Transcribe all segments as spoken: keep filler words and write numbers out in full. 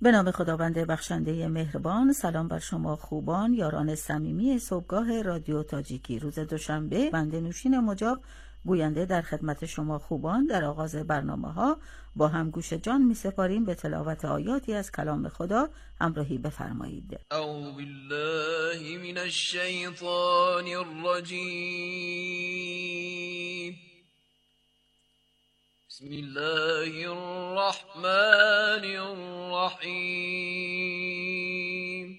به نام خداوند بخشنده مهربان. سلام بر شما خوبان، یاران صمیمی صبحگاه رادیو تاجیکی. روز دوشنبه بنده نوشین مجاب گوینده در خدمت شما خوبان در آغاز برنامه ها با هم گوش جان می سپاریم به تلاوت آیاتی از کلام خدا. همراهی بفرمایید. اعوذ بالله من الشیطان الرجیم. بسم الله الرحمن الرحیم.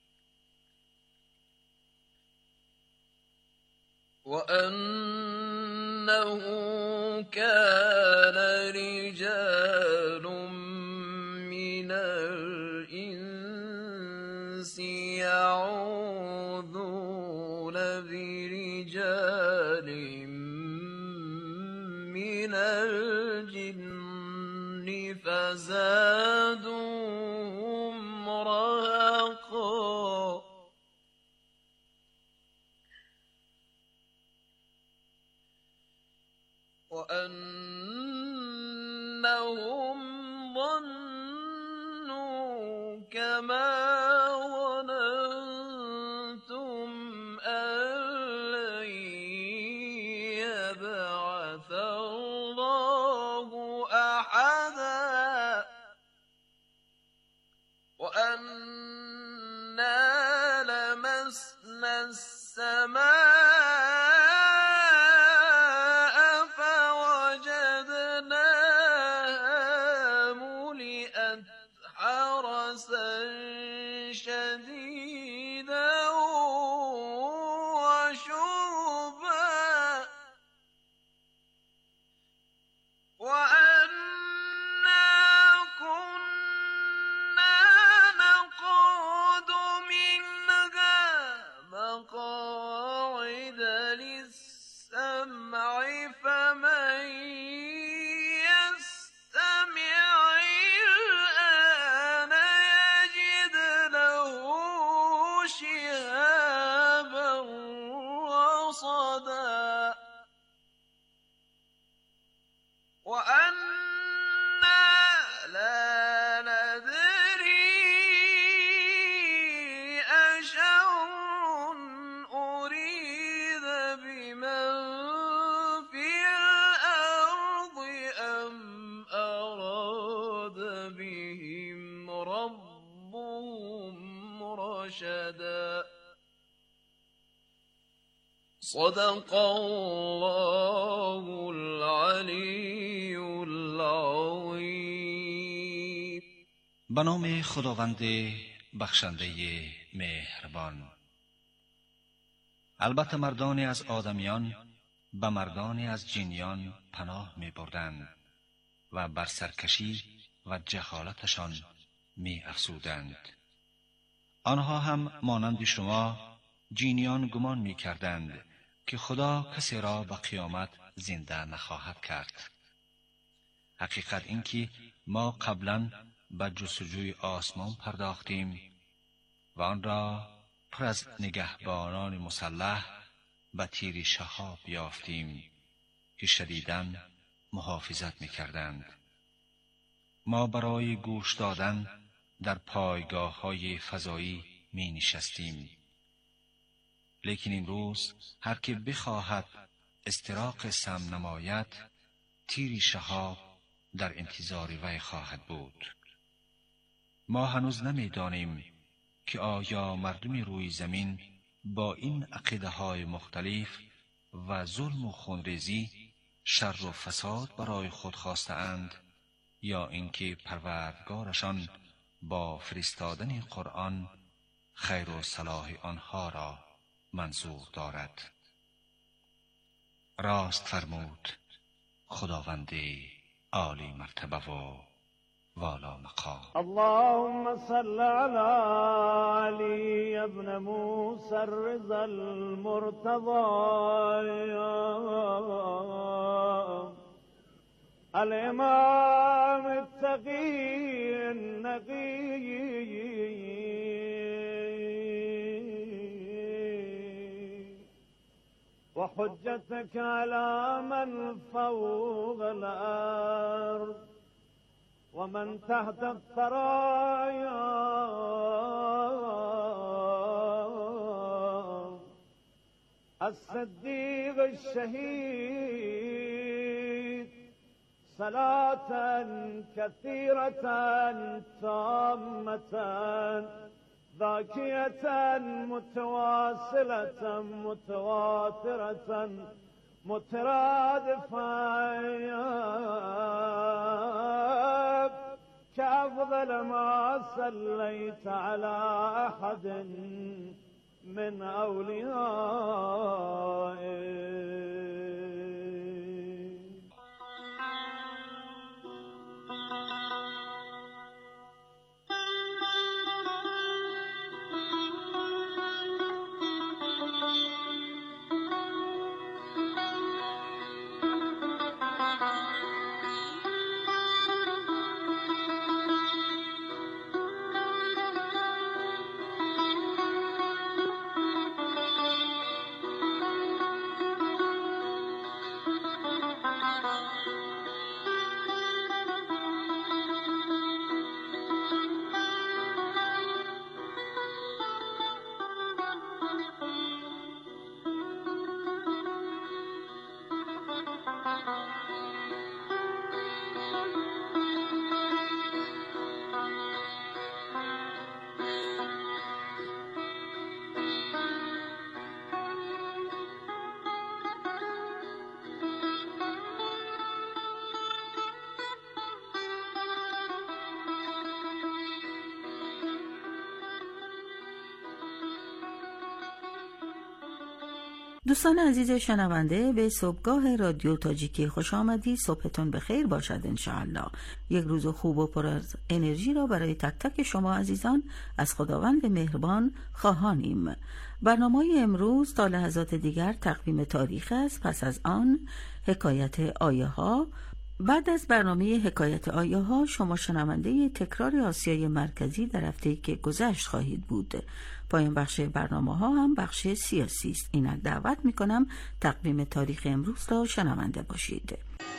وأنه كان رجال من الإنس يعوذون برجال من الجن فزادوهم رهقا. وأنهم ظنوا كما ظننتم أن لن يبعث الله أحدا وأنا لمسنا السماء شديدا وشربا وأنا كنا نقعد منها مقاعد للسمع فمن وأنا لا ندري أشر أريد بمن في الأرض أم أراد بهم ربهم رشدا. صدق الله العلی العظیم. به نام خداوند بخشنده مهربان. البته مردانی از آدمیان به مردانی از جنیان پناه می بردند و بر سرکشی و جهالتشان می افزودند. آنها هم مانند شما جنیان گمان می کردند که خدا کسی را به قیامت زنده نخواهد کرد. حقیقت این که ما قبلا به جستجوی آسمان پرداختیم و آن را پر از نگهبانان مسلح به تیر شهاب یافتیم که شدیداً محافظت می کردند. ما برای گوش دادن در پایگاه های فضایی می نشستیم، لیکن امروز هر که بخواهد استراق سم نماید تیر شهاب در انتظار وی خواهد بود. ما هنوز نمی دانیم که آیا مردم روی زمین با این عقیده های مختلف و ظلم و خونریزی شر و فساد برای خود خواسته اند یا اینکه پروردگارشان با فرستادن قرآن خیر و صلاح آنها را منظور دارد. راست فرمود خداوند عالی مرتبه و والا مقام. اللهم صل على علي ابن موسى الرضا المرتضى الامام التقي النقي وحجتك على من فوق الأرض ومن تحت الثرايا الصديق الشهيد صلاة كثيرة تامة ذاكية متواصلة متواترة مترادفة كأفضل ما صليت على أحد من أوليائك. دوستان عزیز شنونده، به صبحگاه رادیو تاجیکی خوش آمدید. صبحتون بخیر باشد انشاءالله. یک روز خوب و پر از انرژی را برای تک تک شما عزیزان از خداوند مهربان خواهانیم. برنامه امروز تا لحظات دیگر تقویم تاریخ است. پس از آن حکایت آیه ها. بعد از برنامه حکایت آیه ها شما شنونده تکرار آسیای مرکزی در هفته‌ای که گذشت خواهید بود. پایان بخش برنامه ها هم بخش سیاسی است. اینک دعوت می کنم تقویم تاریخ امروز را شنونده باشید.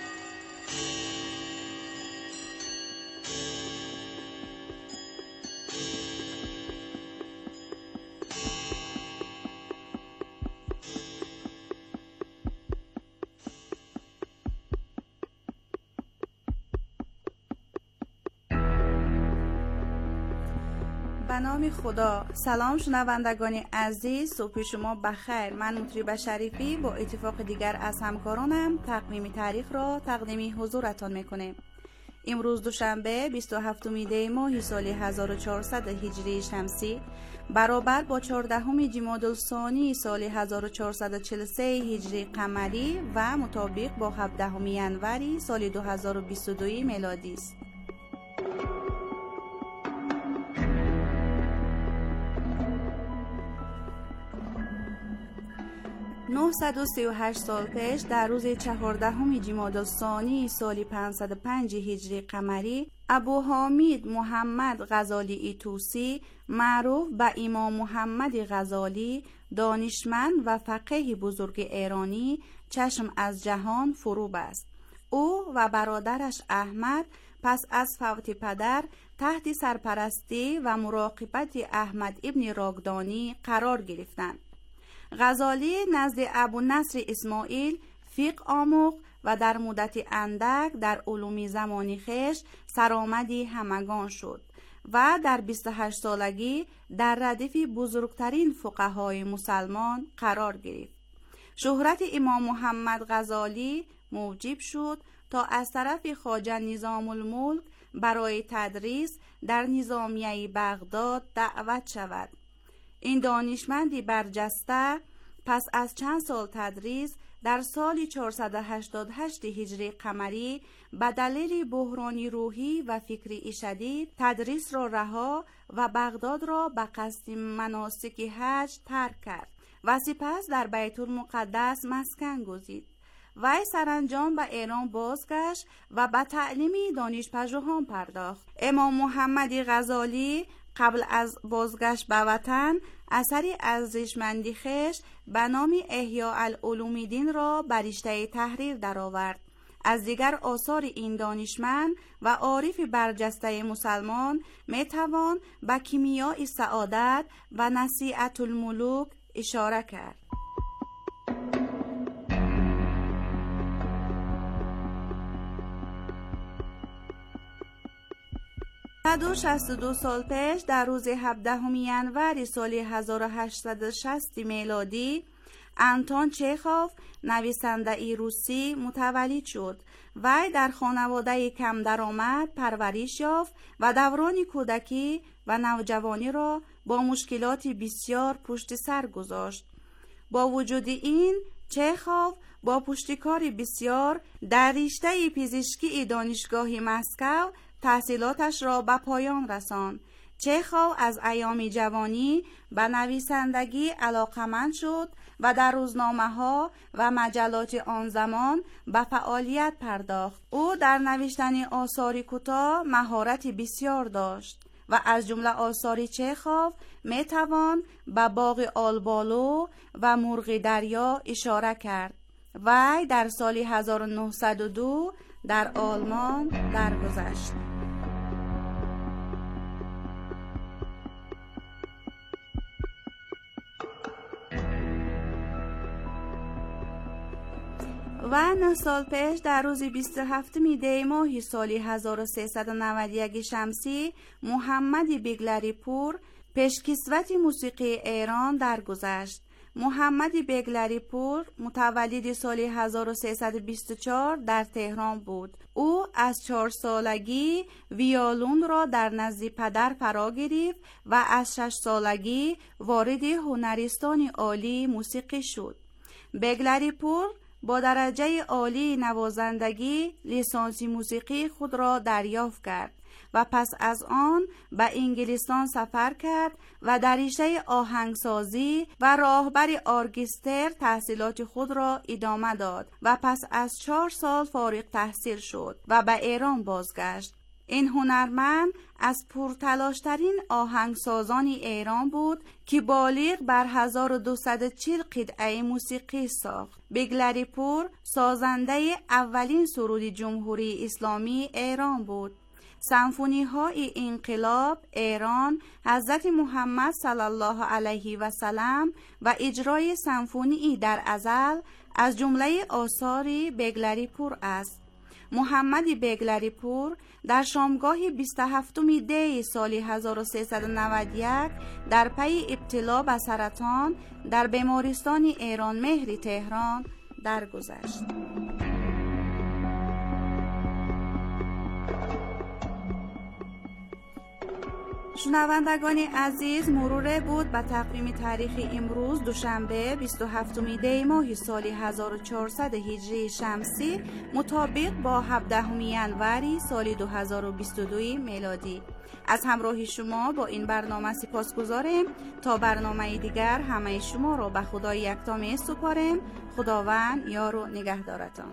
به نام خدا. سلام شنوندگان عزیز، صبح شما بخیر. من مطرب شریفی با اتفاق دیگر از همکارانم تقویم تاریخ را تقدیم حضورتان میکنیم. امروز دوشنبه بیست و هفتم دی ماه سال هزار و چهارصد هجری شمسی برابر با چهاردهم جمادی الثانی سال هزار و چهارصد و چهل و سه هجری قمری و مطابق با هفدهم ینوری سال دو هزار و بیست و دو میلادی است. نهصد و سی و هشت سال پیش در روز چهاردهم جمادی الثانی سال پانصد و پنج هجری قمری ابو حامد محمد غزالی طوسی معروف به امام محمد غزالی دانشمند و فقیه بزرگ ایرانی چشم از جهان فرو بست. او و برادرش احمد پس از فوت پدر تحت سرپرستی و مراقبت احمد ابن راگدانی قرار گرفتند. غزالی نزد ابو نصر اسماعیل فقه آموخت و در مدت اندک در علوم زمانی خویش سرآمدی همگان شد و در بیست و هشت سالگی در ردیف بزرگترین فقهای مسلمان قرار گرفت. شهرت امام محمد غزالی موجب شد تا از طرف خواجه نظام الملک برای تدریس در نظامیه بغداد دعوت شود. این دانشمندی برجسته پس از چند سال تدریس در سال چهارصد و هشتاد و هشت هجری قمری به دلیل بحرانی روحی و فکری شدید تدریس را رها و بغداد را به قصد مناسک حج ترک کرد و سپس در بیت المقدس مسکن گزید. وی سرانجام به ایران بازگشت و به تعلیم دانشپژوهان پرداخت. امام محمد غزالی قبل از بازگشت به وطن اثری ارزشمندی خویش به نام احیاء العلوم دین را بر رشته تحریر درآورد از دیگر آثار این دانشمند و عارف برجسته مسلمان می توان به کیمیای سعادت و نصیحت الملوک اشاره کرد. صد و شصت و دو سال پیش در روز هفدهم ینور سال هزار و هشتصد و شصت میلادی انتون چخوف نویسنده ای روسی متولد شد. وی در خانواده کم درآمد پرورش یافت و دوران کودکی و نوجوانی را با مشکلات بسیار پشت سر گذاشت. با وجود این چخوف با پشتکار بسیار در رشته پزشکی دانشگاه مسکو تحصیلاتش را به پایان رساند. چخوف از ایام جوانی به نویسندگی علاقمند شد و در روزنامه‌ها و مجلات آن زمان به فعالیت پرداخت. او در نوشتن آثار کوتاه مهارت بسیار داشت و از جمله آثار چخوف می توان به باغ آلبالو و مرغ دریا اشاره کرد. وی در سال هزار و نهصد و دو در آلمان درگذشت. و نه سال پیش در روز بیست و هفتم دی ماه سال هزار و سیصد و نود و یک شمسی محمد بیگلری پور پیشکسوت موسیقی ایران درگذشت. محمد بیگلری پور متولد سال هزار و سیصد و بیست و چهار در تهران بود. او از چهار سالگی ویولون را در نزد پدر فرا گرفت و از شش سالگی وارد هنرستان عالی موسیقی شد. بیگلری پور با درجه عالی نوازندگی لیسانس موسیقی خود را دریافت کرد و پس از آن به انگلستان سفر کرد و در رشته آهنگسازی و راهبر ارکستر تحصیلات خود را ادامه داد و پس از چهار سال فارغ التحصیل شد و به ایران بازگشت. این هنرمند از پرتلاشترین آهنگسازان ایران بود که بالغ بر هزار و دویست و چهل قطعه موسیقی ساخت. بیگلری پور سازنده اولین سرود جمهوری اسلامی ایران بود. سمفونی های انقلاب ایران، حضرت محمد صلی الله علیه و سلم و اجرای سمفونی در ازل از جمله آثار بیگلری پور است. محمد بیگلری پور در شامگاه بیست و هفتم دی سال هزار و سیصد و نود و یک در پی ابتلا به سرطان در بیمارستان ایران مهر تهران درگذشت. شنوندگان عزیز، مرور بود به تقویم تاریخ امروز دوشنبه بیست و هفتم دی ماه سال هزار و چهارصد هجری شمسی مطابق با هفدهم ینور سال دو هزار و بیست و دو میلادی. از همراهی شما با این برنامه سپاسگزاریم. تا برنامه دیگر همه شما را به خدای یکتا می سپاریم. خداوند یار و نگهدارتان.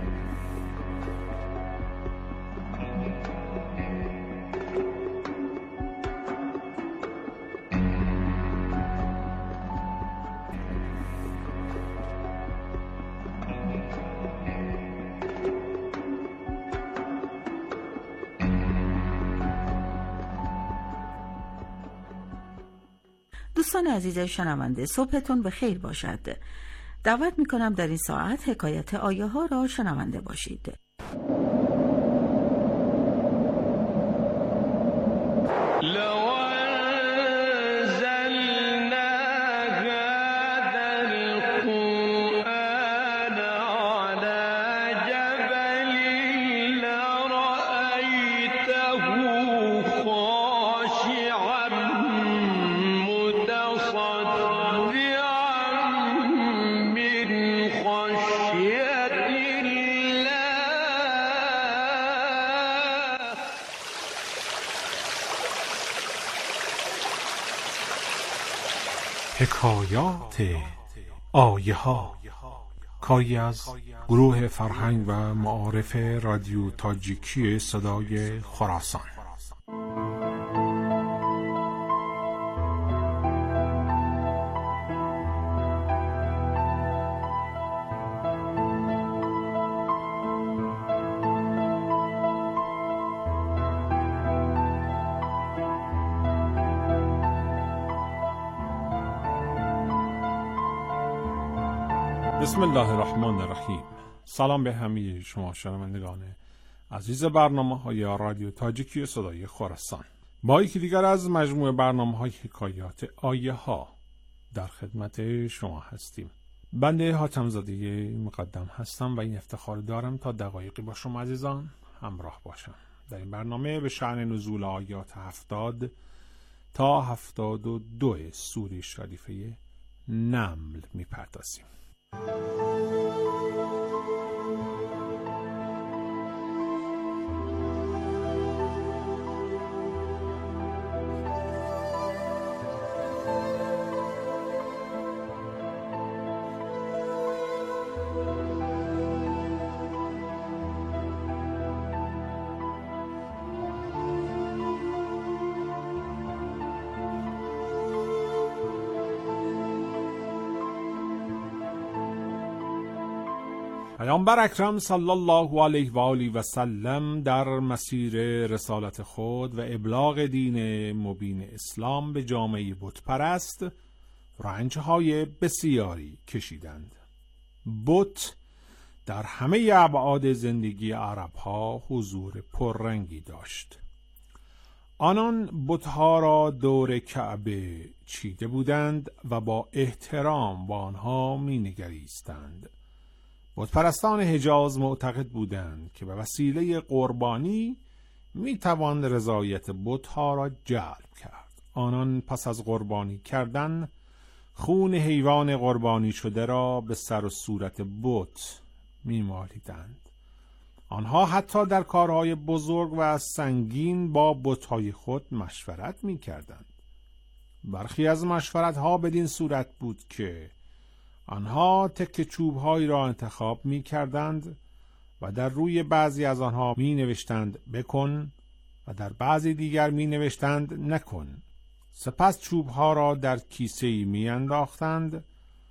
دوستان عزیز شنونده، صبحتون به خیر باشد. دعوت میکنم در این ساعت حکایت آیه ها را شنونده باشید. حکایات آیه ها کاری از گروه فرهنگ و معارف رادیو تاجیکی صدای خراسان. بسم الله الرحمن الرحیم. سلام به همه شما شنوندگان عزیز برنامه های رادیو تاجیکی صدای خراسان. با یکی دیگر از مجموعه برنامه های حکایات آیه ها در خدمت شما هستیم. بنده حاتم زاده مقدم هستم و این افتخار دارم تا دقایقی با شما عزیزان همراه باشم. در این برنامه به شأن نزول آیات هفتاد تا هفتاد و دو سوره شریفه نمل میپردازیم. پیامبر اکرم صلی الله علیه و آله و سلم در مسیر رسالت خود و ابلاغ دین مبین اسلام به جامعه بت پرست رنجهای بسیاری کشیدند. بت در همه ابعاد زندگی عربها حضور پررنگی داشت. آنان بتها را دور کعبه چیده بودند و با احترام با آنها می نگریستند. بتپرستان حجاز معتقد بودند که به وسیله قربانی می توان رضایت بتها را جلب کرد. آنان پس از قربانی کردن خون حیوان قربانی شده را به سر و صورت بت می مالیدند. آنها حتی در کارهای بزرگ و سنگین با بتهای خود مشورت می کردند. برخی از مشورتها بدین صورت بود که آنها تکه چوب‌هایی را انتخاب می کردند و در روی بعضی از آنها می نوشتند بکن و در بعضی دیگر می نوشتند نکن. سپس چوب‌ها را در کیسه‌ای می انداختند.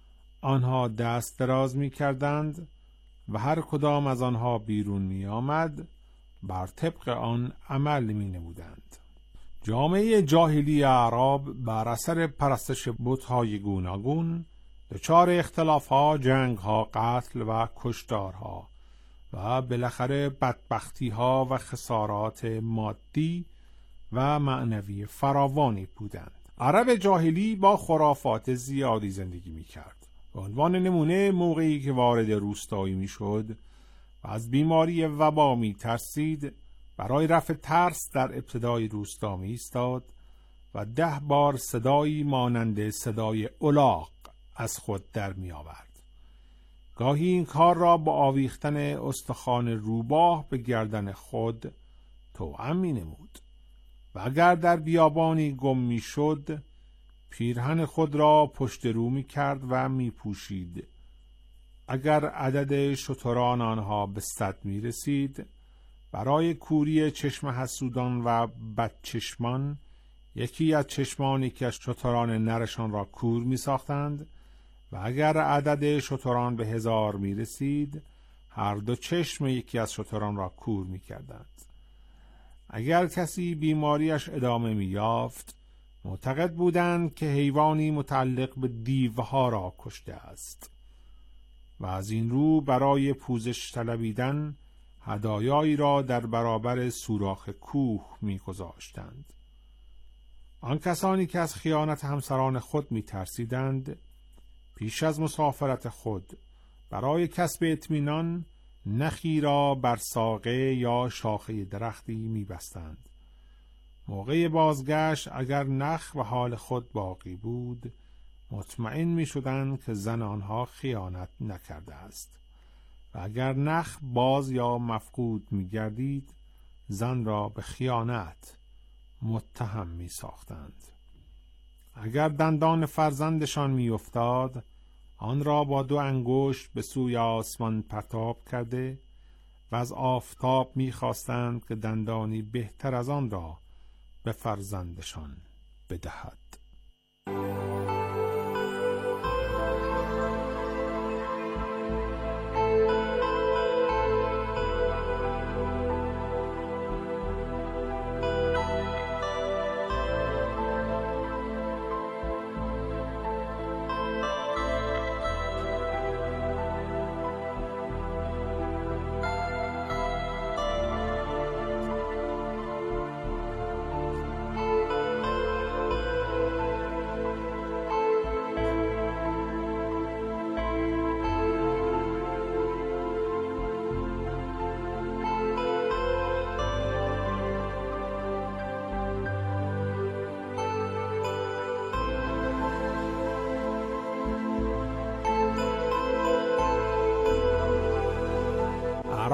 آنها دست دراز می کردند و هر کدام از آنها بیرون می آمد بر طبق آن عمل می نمودند. جامعه جاهلی اعراب بر اثر پرستش بت‌های گوناگون دچار اختلاف‌ها، جنگ‌ها، قتل و کشتارها و بالاخره بدبختی‌ها و خسارات مادی و معنوی فراوانی بودند. عرب جاهلی با خرافات زیادی زندگی می‌کرد. به عنوان نمونه موقعی که وارد روستایی می‌شد و از بیماری وبا می‌ترسید، برای رفع ترس در ابتدای روستا می‌ایستاد و ده بار صدایی مانند صدای الاغ از خود در می آورد. گاهی این کار را با آویختن استخوان روباه به گردن خود توأم می نمود و اگر در بیابانی گم می شد پیرهن خود را پشت رو می کرد و می پوشید. اگر عدد شتران آنها به صد می رسید برای کوری چشم حسودان و بدچشمان یکی از چشمانی که از شتران نرشان را کور می ساختند و اگر عدد شتران به هزار می رسید هر دو چشم یکی از شتران را کور می کردند. اگر کسی بیماریش ادامه می یافت معتقد بودند که حیوانی متعلق به دیوها را کشته است و از این رو برای پوزش طلبیدن هدایایی را در برابر سوراخ کوه می گذاشتند. آن کسانی که از خیانت همسران خود می ترسیدند پیش از مسافرت خود برای کسب اطمینان نخی را بر ساقه یا شاخه درختی می بستند. موقع بازگشت اگر نخ و حال خود باقی بود مطمئن می شدند که زن آنها خیانت نکرده است و اگر نخ باز یا مفقود می گردید زن را به خیانت متهم می ساختند. اگر دندان فرزندشان می افتاد آن را با دو انگشت به سوی آسمان پرتاب کرده و از آفتاب می خواستند که دندانی بهتر از آن را به فرزندشان بدهد.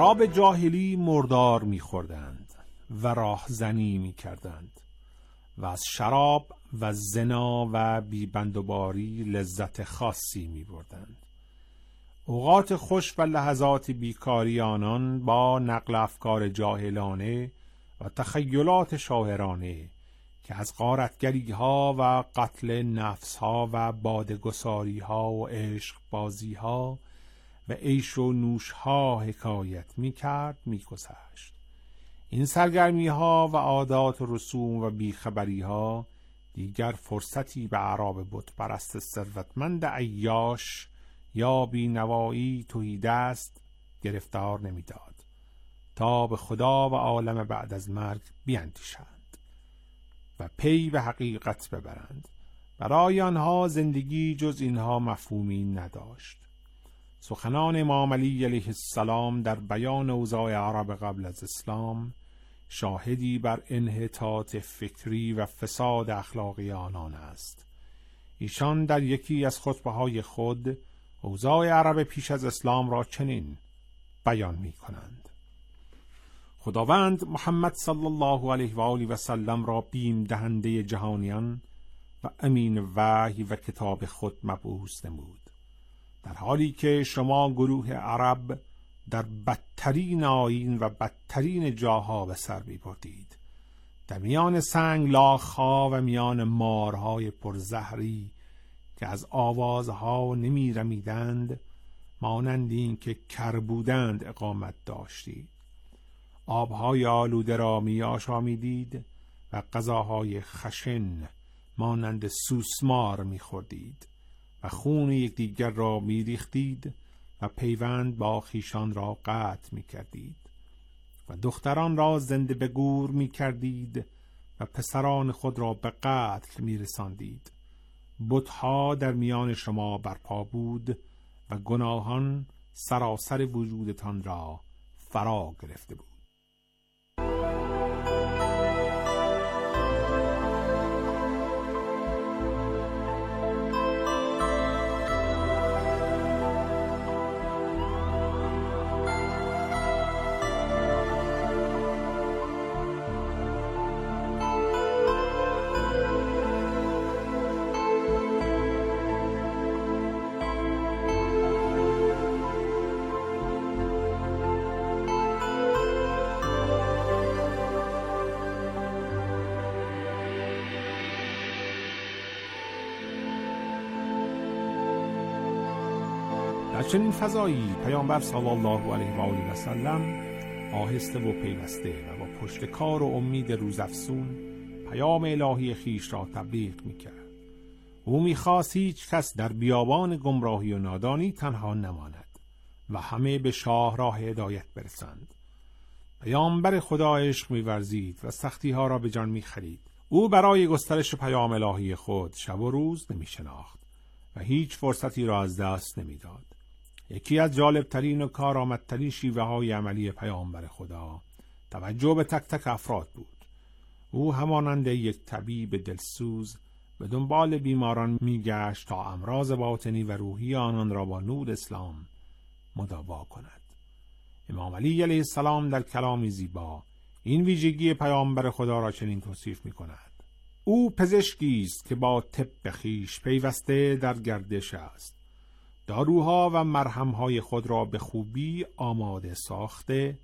شراب جاهلی مردار می‌خوردند و راهزنی می‌کردند و از شراب و زنا و بیبندوباری لذت خاصی می‌بردند. اوقات خوش و لحظات بیکاری آنان با نقل افکار جاهلانه و تخیلات شاعرانه که از غارتگری ها و قتل نفس ها و بادگساری ها و عشق بازی ها و عیش و نوش ها حکایت می کرد می گذشت. این سرگرمی ها و عادات و رسوم و بیخبری ها دیگر فرصتی به اعراب بت پرست ثروتمند عیاش یا بینوایی تهیدست گرفتار نمیداد تا به خدا و عالم بعد از مرگ بیاندیشند و پی به حقیقت ببرند. برای آنها زندگی جز اینها مفهومی نداشت. سخنان امام علی علیه السلام در بیان اوضاع عرب قبل از اسلام شاهدی بر انحطاط فکری و فساد اخلاقی آنان است. ایشان در یکی از خطبه‌های خود اوضاع عرب پیش از اسلام را چنین بیان می کنند: خداوند محمد صلی الله علیه و آله و سلم را بیم دهنده جهانیان و امین وحی و کتاب خود مبعوث نمود، در حالی که شما گروه عرب در بدترین آیین و بدترین جاها به سر می بردید، در میان سنگ لاخ‌ها و میان مارهای پرزهری که از آوازها نمی رمیدند مانند این که کر بودند اقامت داشتید. آبهای آلوده را می آشامیدید و غذاهای خشن مانند سوسمار می خوردید و خون یکدیگر را می ریختید و پیوند با خویشان را قطع می کردید و دختران را زنده به گور می کردید و پسران خود را به قتل می رساندید. بتها در میان شما برپا بود و گناهان سراسر وجودتان را فرا گرفته بود. در چنین فضایی پیامبر صلی الله علیه و آله و سلم آهسته و پیوسته و با پشتکار و امید روزافزون پیام الهی خیش را تبلیغ میکرد. او میخواست هیچ کس در بیابان گمراهی و نادانی تنها نماند و همه به شاه راه هدایت برسند. پیامبر خدا عشق می‌ورزید و سختی ها را به جان می‌خرید. او برای گسترش پیام الهی خود شب و روز نمی‌شناخت و هیچ فرصتی را از دست نمی‌داد. یکی از جالبترین و کارآمدترین شیوه های عملی پیامبر خدا توجه به تک تک افراد بود. او همانند یک طبیب دلسوز به دنبال بیماران میگشت تا امراض باطنی و روحی آنان را با نور اسلام مداوا کند. امام علی علیه السلام در کلامی زیبا این ویژگی پیامبر خدا را چنین توصیف می کند: او پزشکی است که با طب خویش پیوسته در گردش است. داروها و مرهمهای خود را به خوبی آماده ساخته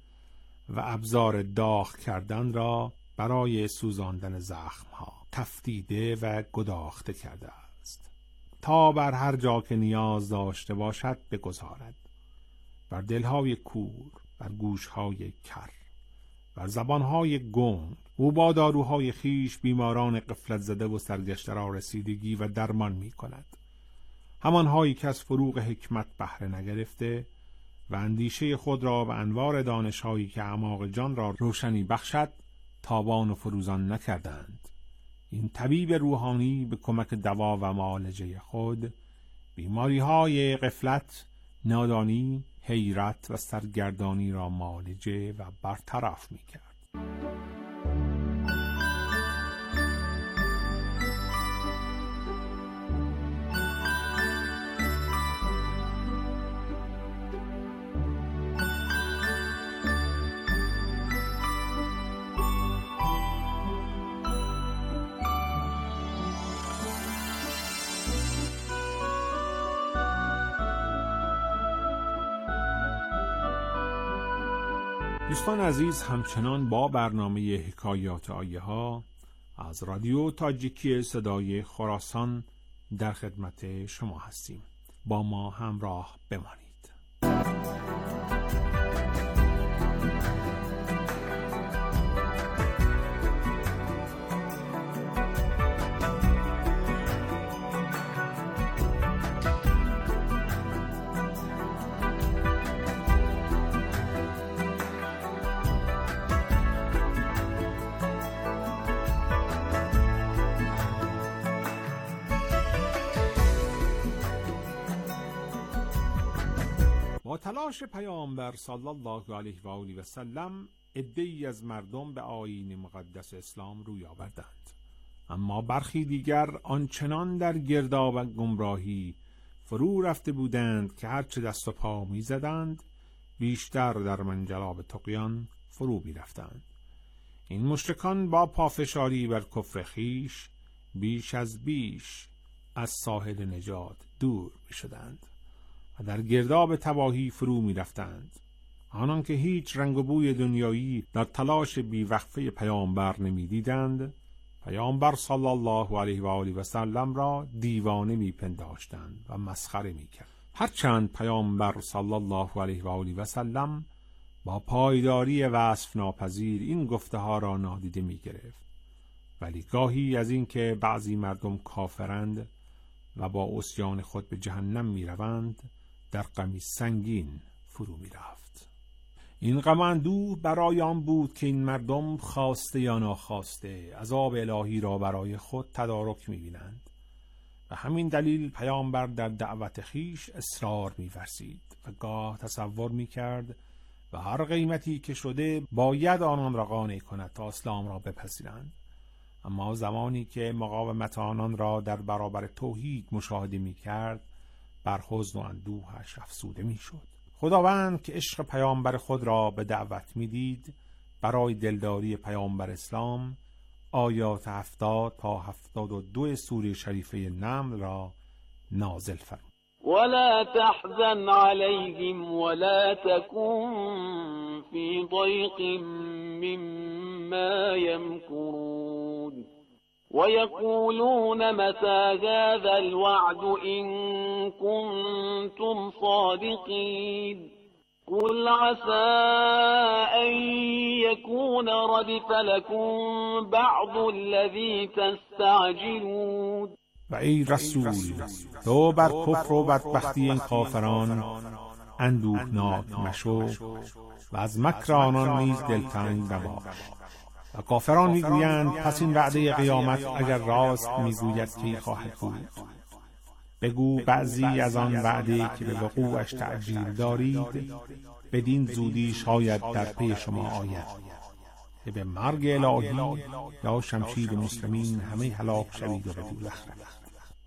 و ابزار داغ کردن را برای سوزاندن زخمها تفتیده و گداخته کرده است تا بر هر جا که نیاز داشته باشد بگذارد. بر دلهای کور، بر گوشهای کر، بر زبانهای گنگ او با داروهای خیش بیماران غفلت زده و سرگشته را رسیدگی و درمان می کند. همانهایی که از فروغ حکمت بهره نگرفته و اندیشه خود را به انوار دانشهایی که اعماق جان را روشنی بخشد تابان و فروزان نکردند. این طبیب روحانی به کمک دوا و معالجه خود بیماری‌های غفلت، نادانی، حیرت و سرگردانی را معالجه و برطرف می‌کرد. دوستان عزیز، همچنان با برنامه حکایات آیه ها از رادیو تاجیکی صدای خراسان در خدمت شما هستیم. با ما همراه بمانید. با تلاش پیامبر صلی الله علیه و آله و سلم عده‌ای از مردم به آیین مقدس اسلام روی آوردند، اما برخی دیگر آنچنان در گرداب و گمراهی فرو رفته بودند که هرچه دست و پا می زدند بیشتر در منجلاب طغیان فرو می رفتند. این مشرکان با پافشاری بر کفر خیش بیش از بیش از ساحل نجات دور می شدند و در گرداب تباهی فرو می رفتند. آنان که هیچ رنگ و بوی دنیایی در تلاش بیوقفه پیامبر نمی دیدند، پیامبر صلی الله علیه و آله و سلم را دیوانه می پنداشتند و مسخره می کرد. هرچند پیامبر صلی الله علیه و آله و سلم با پایداری وصف ناپذیر این گفته ها را نادیده می گرفت، ولی گاهی از این که بعضی مردم کافرند و با عصیان خود به جهنم می روند در غمی سنگین فرو می رفت. این غم اندوه برای آن بود که این مردم خواسته یا ناخواسته عذاب الهی را برای خود تدارک می بینند و همین دلیل پیامبر در دعوت خیش اصرار می ورزید و گاه تصور می کرد و هر قیمتی که شده باید آنان را قانع کند تا اسلام را بپذیرند. اما زمانی که مقاومت آنان را در برابر توحید مشاهده می کرد بر حزن و اندوهش افزوده می شد. خداوند که عشق پیامبر خود را به دعوت می دید، برای دلداری پیامبر اسلام آیات هفتاد تا هفتاد و دو سوره شریفه نمل را نازل فرمود. ولا تحزن عليهم ولا تكن في ضيق مما يمكرون ويقولون متى هذا الوعد إن كنتم صادقين قل عسى أن يكون ردف لكم بعض الذي تستعجلون. و ای رسول، تو بر کفر و بدبختی این کافران اندوهناک مشو و از مکر آنان نیز دلتنگ مباش. و کافران میگویند پس این وعده قیامت اگر راست میگوید کی خواهد بود؟ بگو بعضی از آن وعده که به وقوعش تعجیل دارید بدین زودی شاید در پی شما آید که به مرگ الهی یا شمشیر مسلمین همه هلاک شوید و به دوزخ روید.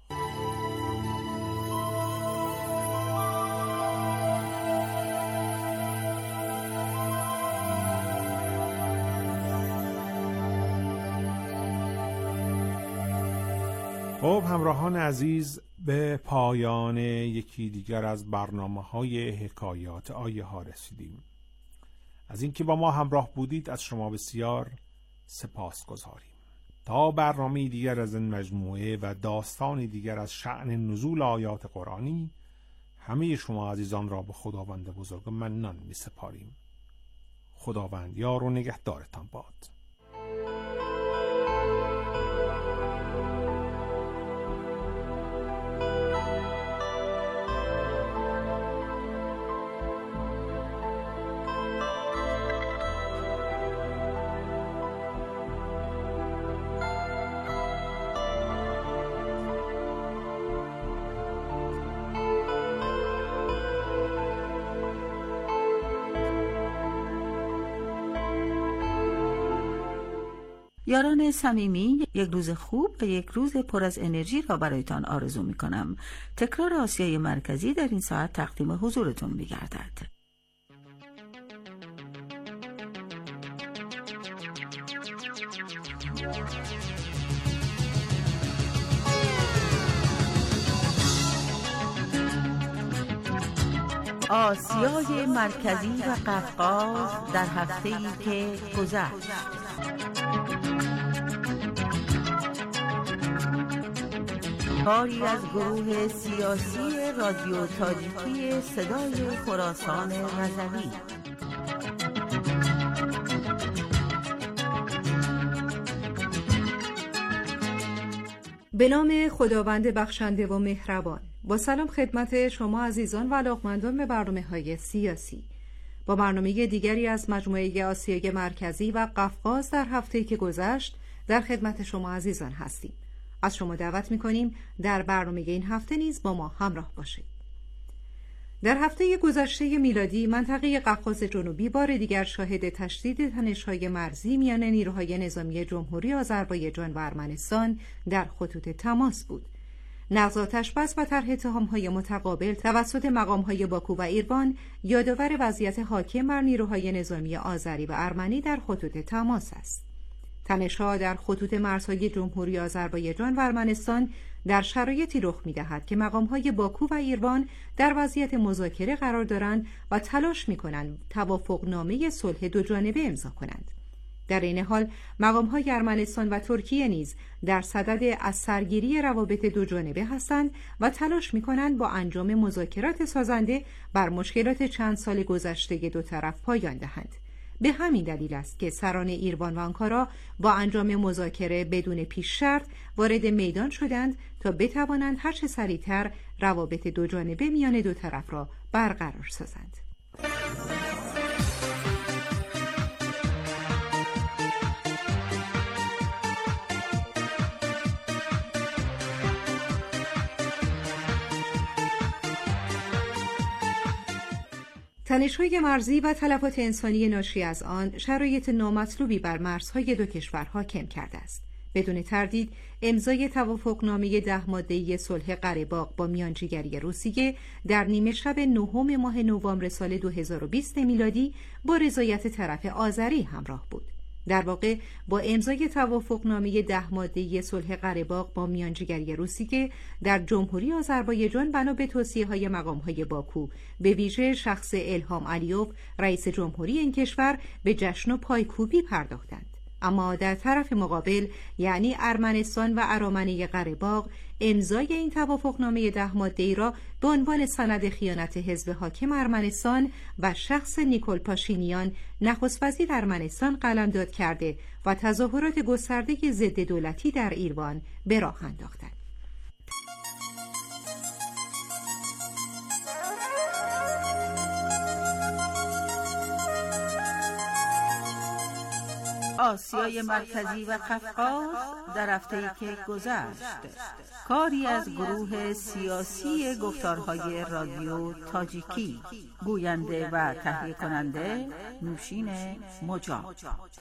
خب همراهان عزیز، به پایان یکی دیگر از برنامه‌های حکایات آیه ها رسیدیم. از اینکه با ما همراه بودید از شما بسیار سپاس گذاریم. تا برنامه دیگر از این مجموعه و داستان دیگر از شأن نزول آیات قرآنی، همه شما عزیزان را به خداوند بزرگ منان می سپاریم. خداوند یار و نگهدارتان باد. یاران صمیمی، یک روز خوب و یک روز پر از انرژی را برایتان آرزو می کنم. تکرار آسیای مرکزی در این ساعت تقدیم حضورتون می گردد. آسیای مرکزی و قفقاز در هفته‌ای که گذشت. کاری از گروه سیاسی رادیو تاجیکی صدای خراسان رضوی. به نام خداوند بخشنده و مهربان. با سلام خدمت شما عزیزان و علاقمندان به برنامه‌های سیاسی. با برنامه دیگری از مجموعه آسیای مرکزی و قفقاز در هفته‌ای که گذشت در خدمت شما عزیزان هستیم. از شما دعوت می‌کنیم در برنامه این هفته نیز با ما همراه باشید. در هفته گذشته میلادی منطقه قفقاز جنوبی بار دیگر شاهد تشدید تنش‌های مرزی میان نیروهای نظامی جمهوری آذربایجان و ارمنستان در خطوط تماس بود. نقض آتش‌بس و طرح اتهام‌های متقابل توسط مقام‌های باکو و ایروان یادآور وضعیت حاکم بر نیروهای نظامی آذری و ارمنی در خطوط تماس است. تنش‌ها در خطوط مرزهای جمهوری آذربایجان و ارمنستان در شرایطی رخ می‌دهد که مقام‌های باکو و ایروان در وضعیت مذاکره قرار دارند و تلاش می‌کنند توافقنامه صلح دوجانبه امضا کنند. در این حال مقام‌های ارمنستان و ترکیه نیز در صدد از سرگیری روابط دوجانبه هستند و تلاش می‌کنند با انجام مذاکرات سازنده بر مشکلات چند سال گذشته دو طرف پایان دهند. به همین دلیل است که سران ایروان و آنکارا با انجام مذاکره بدون پیش شرط وارد میدان شدند تا بتوانند هرچه سریعتر روابط دوجانبه میان دو طرف را برقرار سازند. تنش‌های مرزی و تلفات انسانی ناشی از آن شرایط نامطلوبی بر مرزهای دو کشور حاکم کرده است. بدون تردید امضای توافقنامه ده ماده‌ای صلح قره‌باغ با میانجیگری روسیه در نیمه شب نهم ماه نوامبر سال دو هزار و بیست میلادی با رضایت طرف آذری همراه بود. در واقع با امضای توافقنامه ده ماده‌ای صلح قره‌باغ با میانجیگری روسیه در جمهوری آذربایجان بنا به توصیه‌های مقام‌های باکو به ویژه شخص الهام علیوف رئیس جمهوری این کشور به جشن و پایکوبی پرداختند. اما در طرف مقابل یعنی ارمنستان و ارامنه قره‌باغ امضای این توافقنامه ده ماده‌ای را به عنوان سند خیانت حزب حاکم ارمنستان و شخص نیکول پاشینیان نخست وزیر ارمنستان قلمداد کرده و تظاهرات گسترده ضد دولتی در ایروان به راه انداختند. آسیای مرکزی و قفقاز در هفته‌ای که گذشت. کاری از گروه سیاسی گفتارهای رادیو تاجیکی. گوینده و تهیه کننده نوشین مجاب.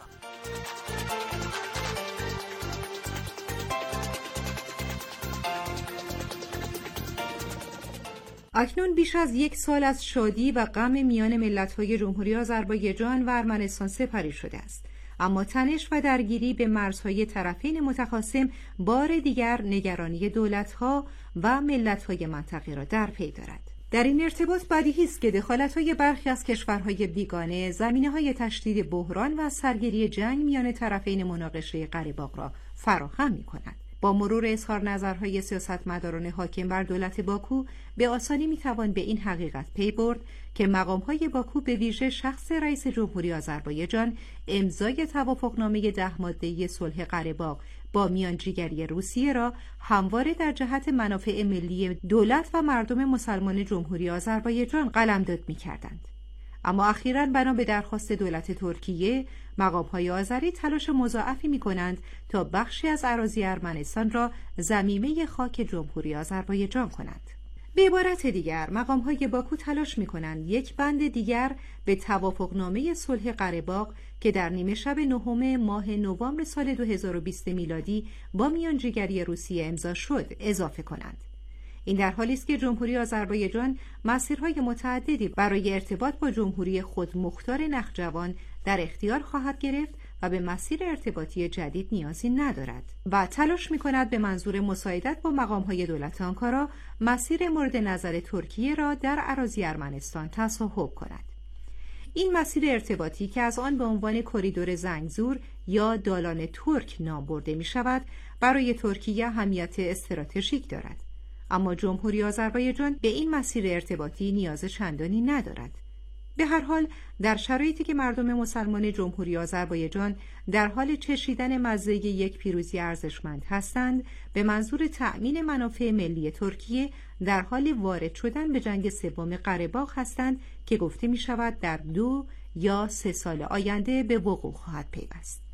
اکنون بیش از یک سال از شادی و غم میان ملت‌های جمهوری آذربایجان و ارمنستان سپری شده است. اما تنش و درگیری به مرزهای طرفین متخاصم بار دیگر نگرانی دولت‌ها و ملت‌های منطقه را در پی دارد. در این ارتباط بدیهی است که دخالت‌های برخی از کشورهای بیگانه زمینه‌های تشدید بحران و سرگیری جنگ میان طرفین مناقشه قره‌باغ را فراهم می‌کند. با مرور اظهار نظرهای سیاستمداران حاکم بر دولت باکو به آسانی میتوان به این حقیقت پی برد که مقامهای باکو به ویژه شخص رئیس جمهوری آذربایجان امضای توافقنامه ده ماده‌ای صلح قره‌باغ با میانجیگری روسیه را همواره در جهت منافع ملی دولت و مردم مسلمان جمهوری آذربایجان قلمداد می‌کردند. اما اخیراً بنا به درخواست دولت ترکیه مقام‌های آذری تلاش مضاعفی می‌کنند تا بخشی از اراضی ارمنستان را ضمیمه خاک جمهوری آذربایجان کنند. به عبارت دیگر مقام‌های باکو تلاش می‌کنند یک بند دیگر به توافقنامه صلح قره‌باغ که در نیمه شب نهم ماه نوامبر سال دو هزار و بیست میلادی با میانجیگری روسیه امضا شد اضافه کنند. این در حالی است که جمهوری آذربایجان مسیرهای متعددی برای ارتباط با جمهوری خود مختار نخجوان در اختیار خواهد گرفت و به مسیر ارتباطی جدید نیازی ندارد و تلاش می‌کند به منظور مساعدت با مقام‌های دولت آنکارا مسیر مورد نظر ترکیه را در اراضی ارمنستان تصاحب کند. این مسیر ارتباطی که از آن به عنوان کریدور زنگزور یا دالان ترک نام برده می‌شود، برای ترکیه اهمیت استراتژیک دارد. اما جمهوری آذربایجان به این مسیر ارتباطی نیاز چندانی ندارد. به هر حال در شرایطی که مردم مسلمان جمهوری آذربایجان در حال چشیدن مزه یک پیروزی ارزشمند هستند، به منظور تأمین منافع ملی ترکیه در حال وارد شدن به جنگ سوم قره‌باغ هستند که گفته می شود در دو یا سه سال آینده به وقوع خواهد پیوست.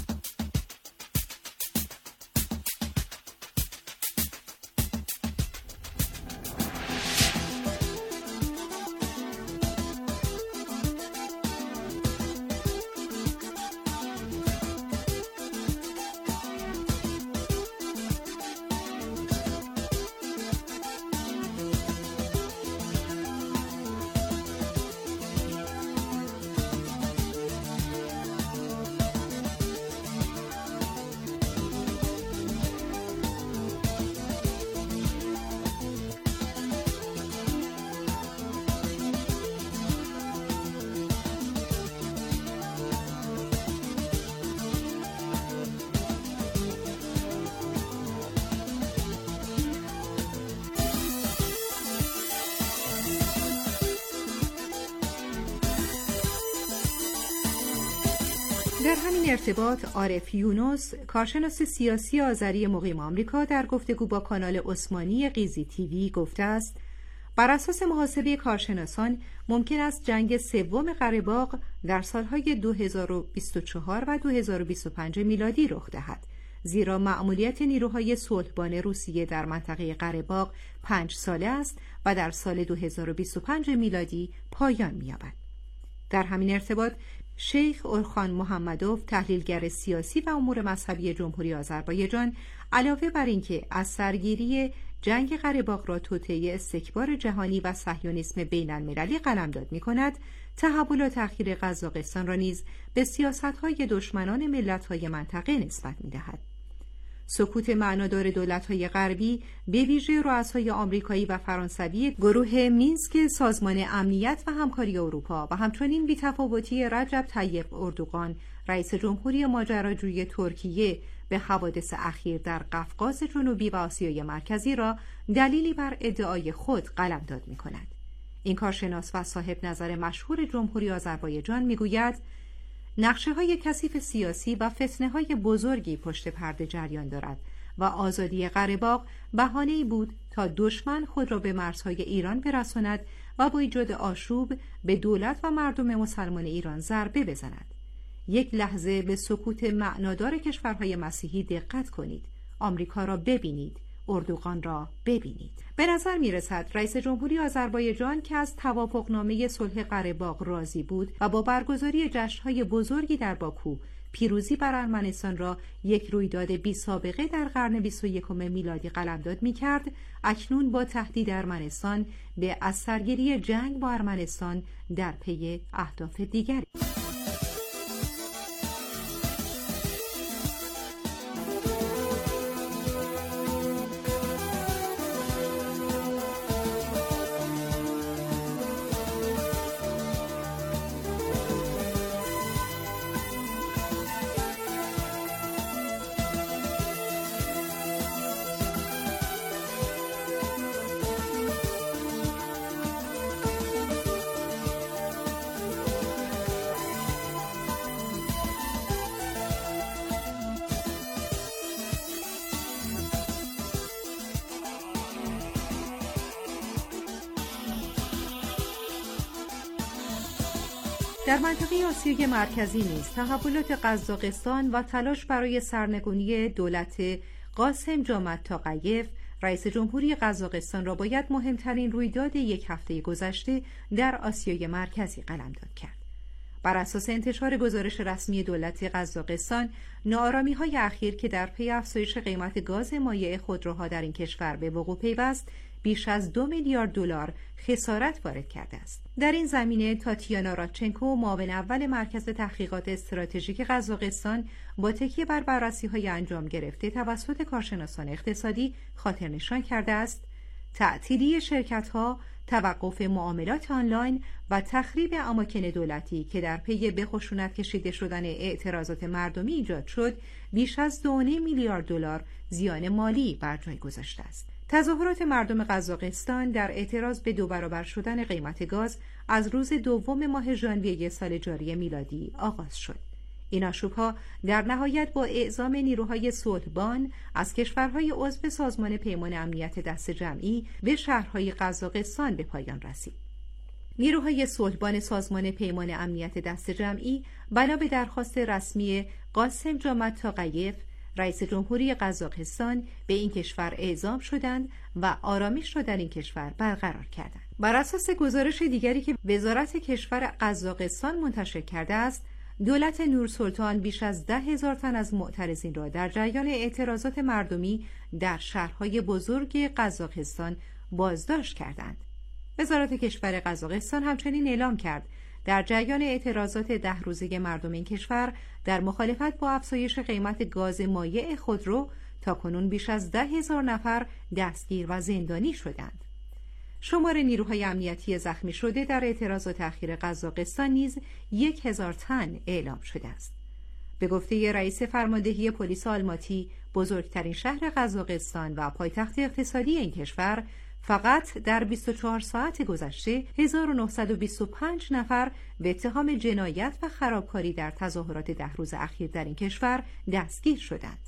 در همین ارتباط عارف یونس، کارشناس سیاسی آذری مقیم آمریکا، در گفتگو با کانال عثمانی قیزی تیوی گفته است بر اساس محاسبه کارشناسان ممکن است جنگ سوم قره‌باغ در سالهای دو هزار و بیست و چهار و دو هزار و بیست و پنج میلادی رخ دهد، زیرا مأموریت نیروهای صلحبان روسیه در منطقه قره‌باغ پنج ساله است و در سال دو هزار و بیست و پنج میلادی پایان می‌یابد. در همین ارتباط شیخ اورخان محمدوف، تحلیلگر سیاسی و امور مذهبی جمهوری آذربایجان، علاوه بر اینکه از سرگیری جنگ قره‌باغ را توطئه استکبار جهانی و صهیونیسم بین المللی قلمداد می‌کند، تحول و تأخیر قزاقستان را نیز به سیاست‌های دشمنان ملت‌های منطقه نسبت می‌دهد. سکوت معنادار دولت‌های غربی، به ویژه رؤسای آمریکایی و فرانسوی گروه مینسک سازمان امنیت و همکاری اروپا و همچنین بی‌تفاوتی رجب طیب اردوغان، رئیس جمهوری ماجراجوی ترکیه، به حوادث اخیر در قفقاز جنوبی و آسیای مرکزی را دلیلی بر ادعای خود قلمداد می‌کند. این کارشناس و صاحب نظر مشهور جمهوری آذربایجان می‌گوید نقشه‌های کثیف سیاسی و فتنه‌های بزرگی پشت پرده جریان دارد و آزادی قره‌باغ بهانه‌ای بود تا دشمن خود را به مرزهای ایران برساند و با ایجاد آشوب به دولت و مردم مسلمان ایران ضربه بزند. یک لحظه به سکوت معنادار کشورهای مسیحی دقت کنید. آمریکا را ببینید، اردوغان را ببینید. به نظر می رسد رئیس جمهوری آذربایجان که از توافقنامه صلح قره‌باغ راضی بود و با برگزاری جشن‌های بزرگی در باکو پیروزی بر ارمنستان را یک رویداد بی سابقه در قرن بیست و یکم میلادی قلمداد می کرد، اکنون با تهدید ارمنستان به از سرگیری جنگ با ارمنستان در پی اهداف دیگری. در منطقه آسیای مرکزی نیز تحولات قزاقستان و تلاش برای سرنگونی دولت قاسم جامعه تاقیف، رئیس جمهوری قزاقستان، را باید مهمترین رویداد یک هفته گذشته در آسیای مرکزی قلمداد کرد. بر اساس انتشار گزارش رسمی دولت قزاقستان، ناآرامی‌های اخیر که در پی افزایش قیمت گاز مایع خودروها در این کشور به وقوع پیوست، بیش از دو میلیارد دلار خسارت وارد کرده است. در این زمینه تاتیانا رادچنکو، معاون اول مرکز تحقیقات استراتژیک قزاقستان، با تکیه بر بررسی‌های انجام گرفته توسط کارشناسان اقتصادی خاطرنشان کرده است تعطیلی شرکت‌ها، توقف معاملات آنلاین و تخریب اماکن دولتی که در پی به خشونت کشیده شدن اعتراضات مردمی ایجاد شد، بیش از دو و نیم میلیارد دلار زیان مالی بر جای گذاشته است. تظاهرات مردم قزاقستان در اعتراض به دو برابر شدن قیمت گاز از روز دوم ماه ژانویه سال جاری میلادی آغاز شد. این آشوب‌ها در نهایت با اعزام نیروهای صلحبان از کشورهای عضو سازمان پیمان امنیت دست جمعی به شهرهای قزاقستان به پایان رسید. نیروهای صلحبان سازمان پیمان امنیت دست جمعی بنا به درخواست رسمی قاسم جامعه تاقیف، رئیس جمهوری قزاقستان، به این کشور اعزام شدند و آرامش را در این کشور برقرار کردند. بر اساس گزارش دیگری که وزارت کشور قزاقستان منتشر کرده است، دولت نورسلطان بیش از ده هزار تن از معترضین را در جریان اعتراضات مردمی در شهرهای بزرگ قزاقستان بازداشت کردند. وزارت کشور قزاقستان همچنین اعلام کرد در جریان اعتراضات ده روزه مردم این کشور در مخالفت با افزایش قیمت گاز مایع خودرو تاکنون بیش از ده هزار نفر دستگیر و زندانی شدند. شمار نیروهای امنیتی زخمی شده در اعتراضات اخیر قزاقستان نیز یک هزار تن اعلام شده است. به گفته رئیس فرماندهی پلیس آلماتی، بزرگترین شهر قزاقستان و پایتخت اقتصادی این کشور، فقط در بیست و چهار ساعت گذشته هزار و نهصد و بیست و پنج نفر به اتهام جنایت و خرابکاری در تظاهرات ده روز اخیر در این کشور دستگیر شدند.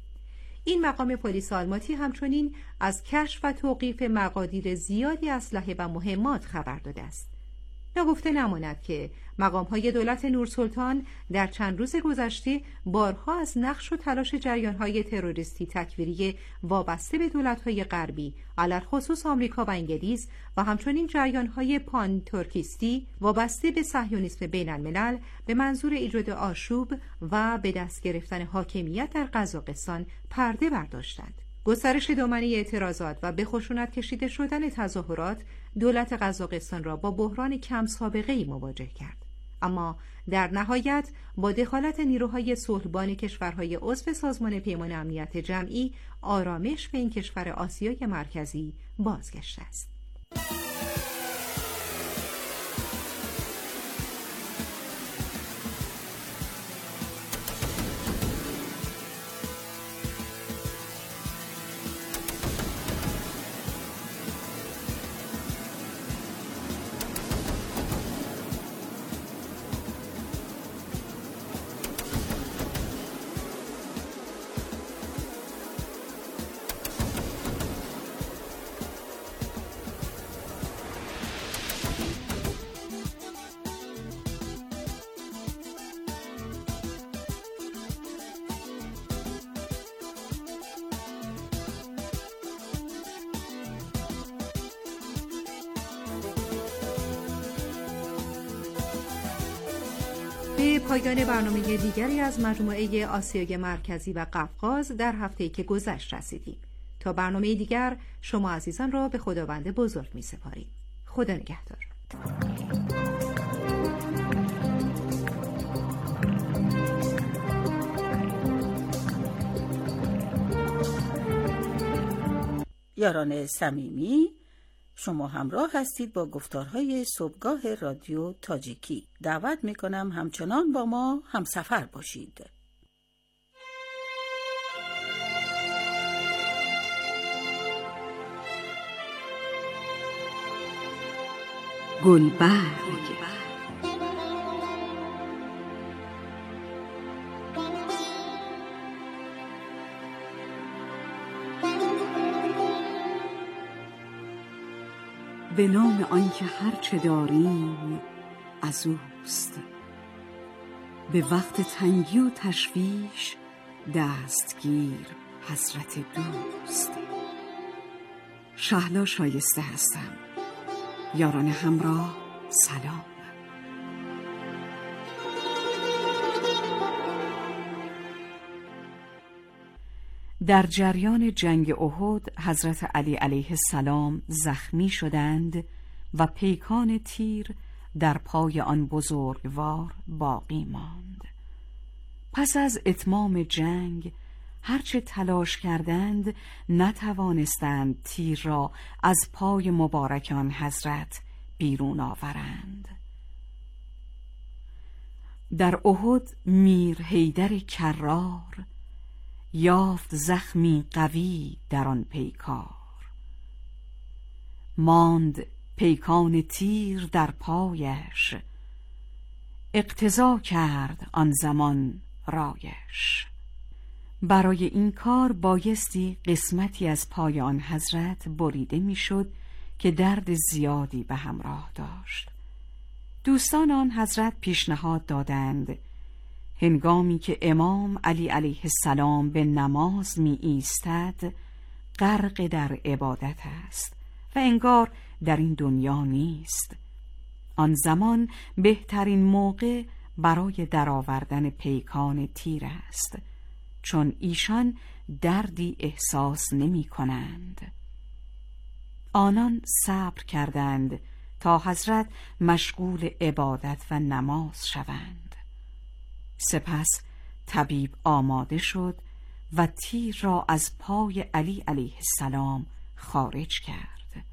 این مقام پلیس آلماتی همچنین از کشف و توقیف مقادیر زیادی اسلحه و مهمات خبر داده است. نگفته نماند که مقام‌های دولت نورسلطان در چند روز گذشته بارها از نقش و تلاش جریان‌های تروریستی تکفیری وابسته به دولت‌های غربی، علالخصوص آمریکا و انگلیس، و همچنین جریان‌های پان ترکیستی وابسته به صهیونیسم بین‌الملل به منظور ایجاد آشوب و به دست گرفتن حاکمیت در قزاقستان پرده برداشتند. گسترش دامنه اعتراضات و به خشونت کشیده شدن تظاهرات دولت قزاقستان را با بحران کم سابقه‌ای مواجه کرد. اما در نهایت با دخالت نیروهای صلحبان کشورهای عضو سازمان پیمان امنیت جمعی، آرامش به این کشور آسیای مرکزی بازگشته است. به پایان برنامه دیگری از مجموعه آسیای مرکزی و قفقاز در هفته‌ای که گذشت رسیدیم. تا برنامه دیگر شما عزیزان را به خداوند بزرگ می سپاریم. خدا نگهدار. یاران صمیمی، شما همراه هستید با گفتارهای صبحگاه رادیو تاجیکی. دعوت میکنم همچنان با ما همسفر باشید. گلبرگ به نام آنکه هر چه داریم از اوست، به وقت تنگی و تشویش دستگیر حضرت دوست. شهلا شایسته هستم. یاران همراه سلام. در جریان جنگ احد حضرت علی علیه السلام زخمی شدند و پیکان تیر در پای آن بزرگوار باقی ماند. پس از اتمام جنگ هرچه تلاش کردند نتوانستند تیر را از پای مبارک آن حضرت بیرون آورند. در احد میر حیدر کرار یافت زخمی قوی در آن پیکار، ماند پیکان تیر در پایش، اقتضا کرد آن زمان رایش. برای این کار بایستی قسمتی از پای آن حضرت بریده میشد که درد زیادی به همراه داشت. دوستان آن حضرت پیشنهاد دادند هنگامی که امام علی علیه السلام به نماز می ایستد غرق در عبادت است و انگار در این دنیا نیست. آن زمان بهترین موقع برای درآوردن پیکان تیر است، چون ایشان دردی احساس نمی کنند. آنان صبر کردند تا حضرت مشغول عبادت و نماز شوند. سپس طبیب آماده شد و تیر را از پای علی علیه السلام خارج کرد.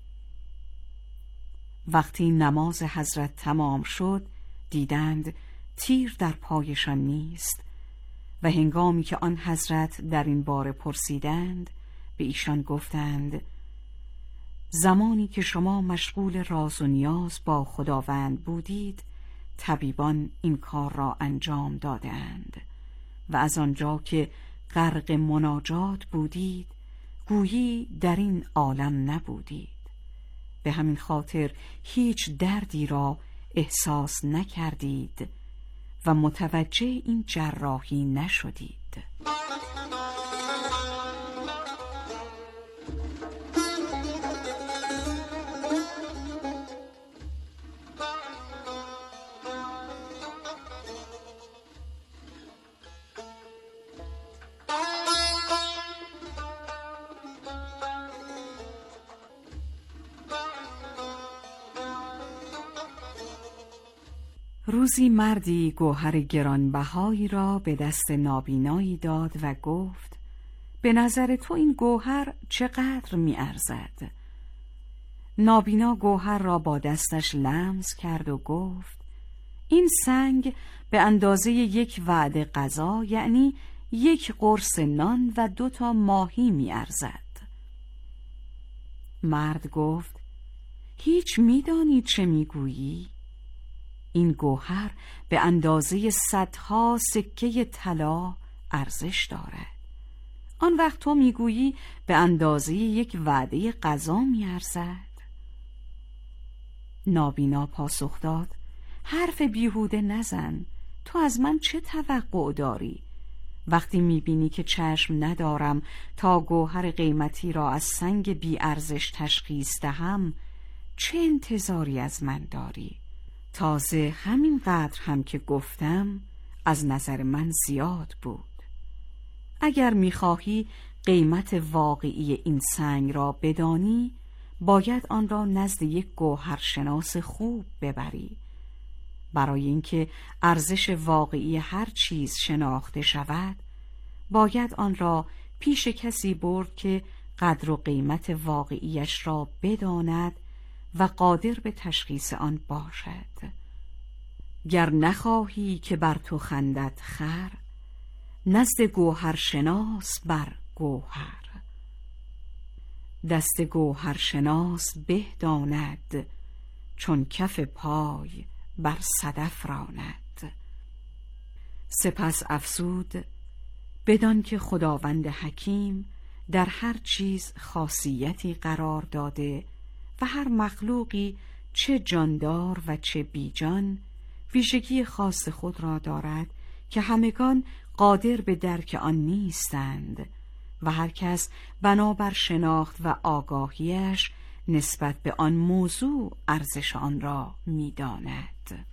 وقتی نماز حضرت تمام شد دیدند تیر در پایشان نیست و هنگامی که آن حضرت در این باره پرسیدند به ایشان گفتند زمانی که شما مشغول راز و نیاز با خداوند بودید طبیبان این کار را انجام دادند و از آنجا که غرق مناجات بودید گویی در این عالم نبودید، به همین خاطر هیچ دردی را احساس نکردید و متوجه این جراحی نشدید. روزی مردی گوهر گرانبهایی را به دست نابینایی داد و گفت به نظر تو این گوهر چقدر می ارزد؟ نابینا گوهر را با دستش لمس کرد و گفت این سنگ به اندازه یک وعده غذا یعنی یک قرص نان و دو تا ماهی می ارزد. مرد گفت هیچ می دانی چه می گویی؟ این گوهر به اندازه صدها سکه طلا ارزش دارد. آن وقت تو میگویی به اندازه یک وعده غذا میارزد؟ نابینا پاسخ داد حرف بیهوده نزن، تو از من چه توقع داری؟ وقتی میبینی که چشم ندارم تا گوهر قیمتی را از سنگ بی ارزش تشخیص دهم، چه انتظاری از من داری؟ تازه همین قدر هم که گفتم از نظر من زیاد بود. اگر میخواهی قیمت واقعی این سنگ را بدانی باید آن را نزد یک گوهرشناس خوب ببری. برای اینکه ارزش واقعی هر چیز شناخته شود باید آن را پیش کسی برد که قدر و قیمت واقعیش را بداند و قادر به تشخیص آن باشد. گر نخواهی که بر تو خندد خر، نزد گوهرشناس بر گوهر. دست گوهرشناس به داند، چون کف پای بر صدف راند. سپس افسود بدان که خداوند حکیم در هر چیز خاصیتی قرار داده و هر مخلوقی چه جاندار و چه بیجان ویژگی خاص خود را دارد که همگان قادر به درک آن نیستند و هر کس بنابر شناخت و آگاهیش نسبت به آن موضوع ارزش آن را می‌داند.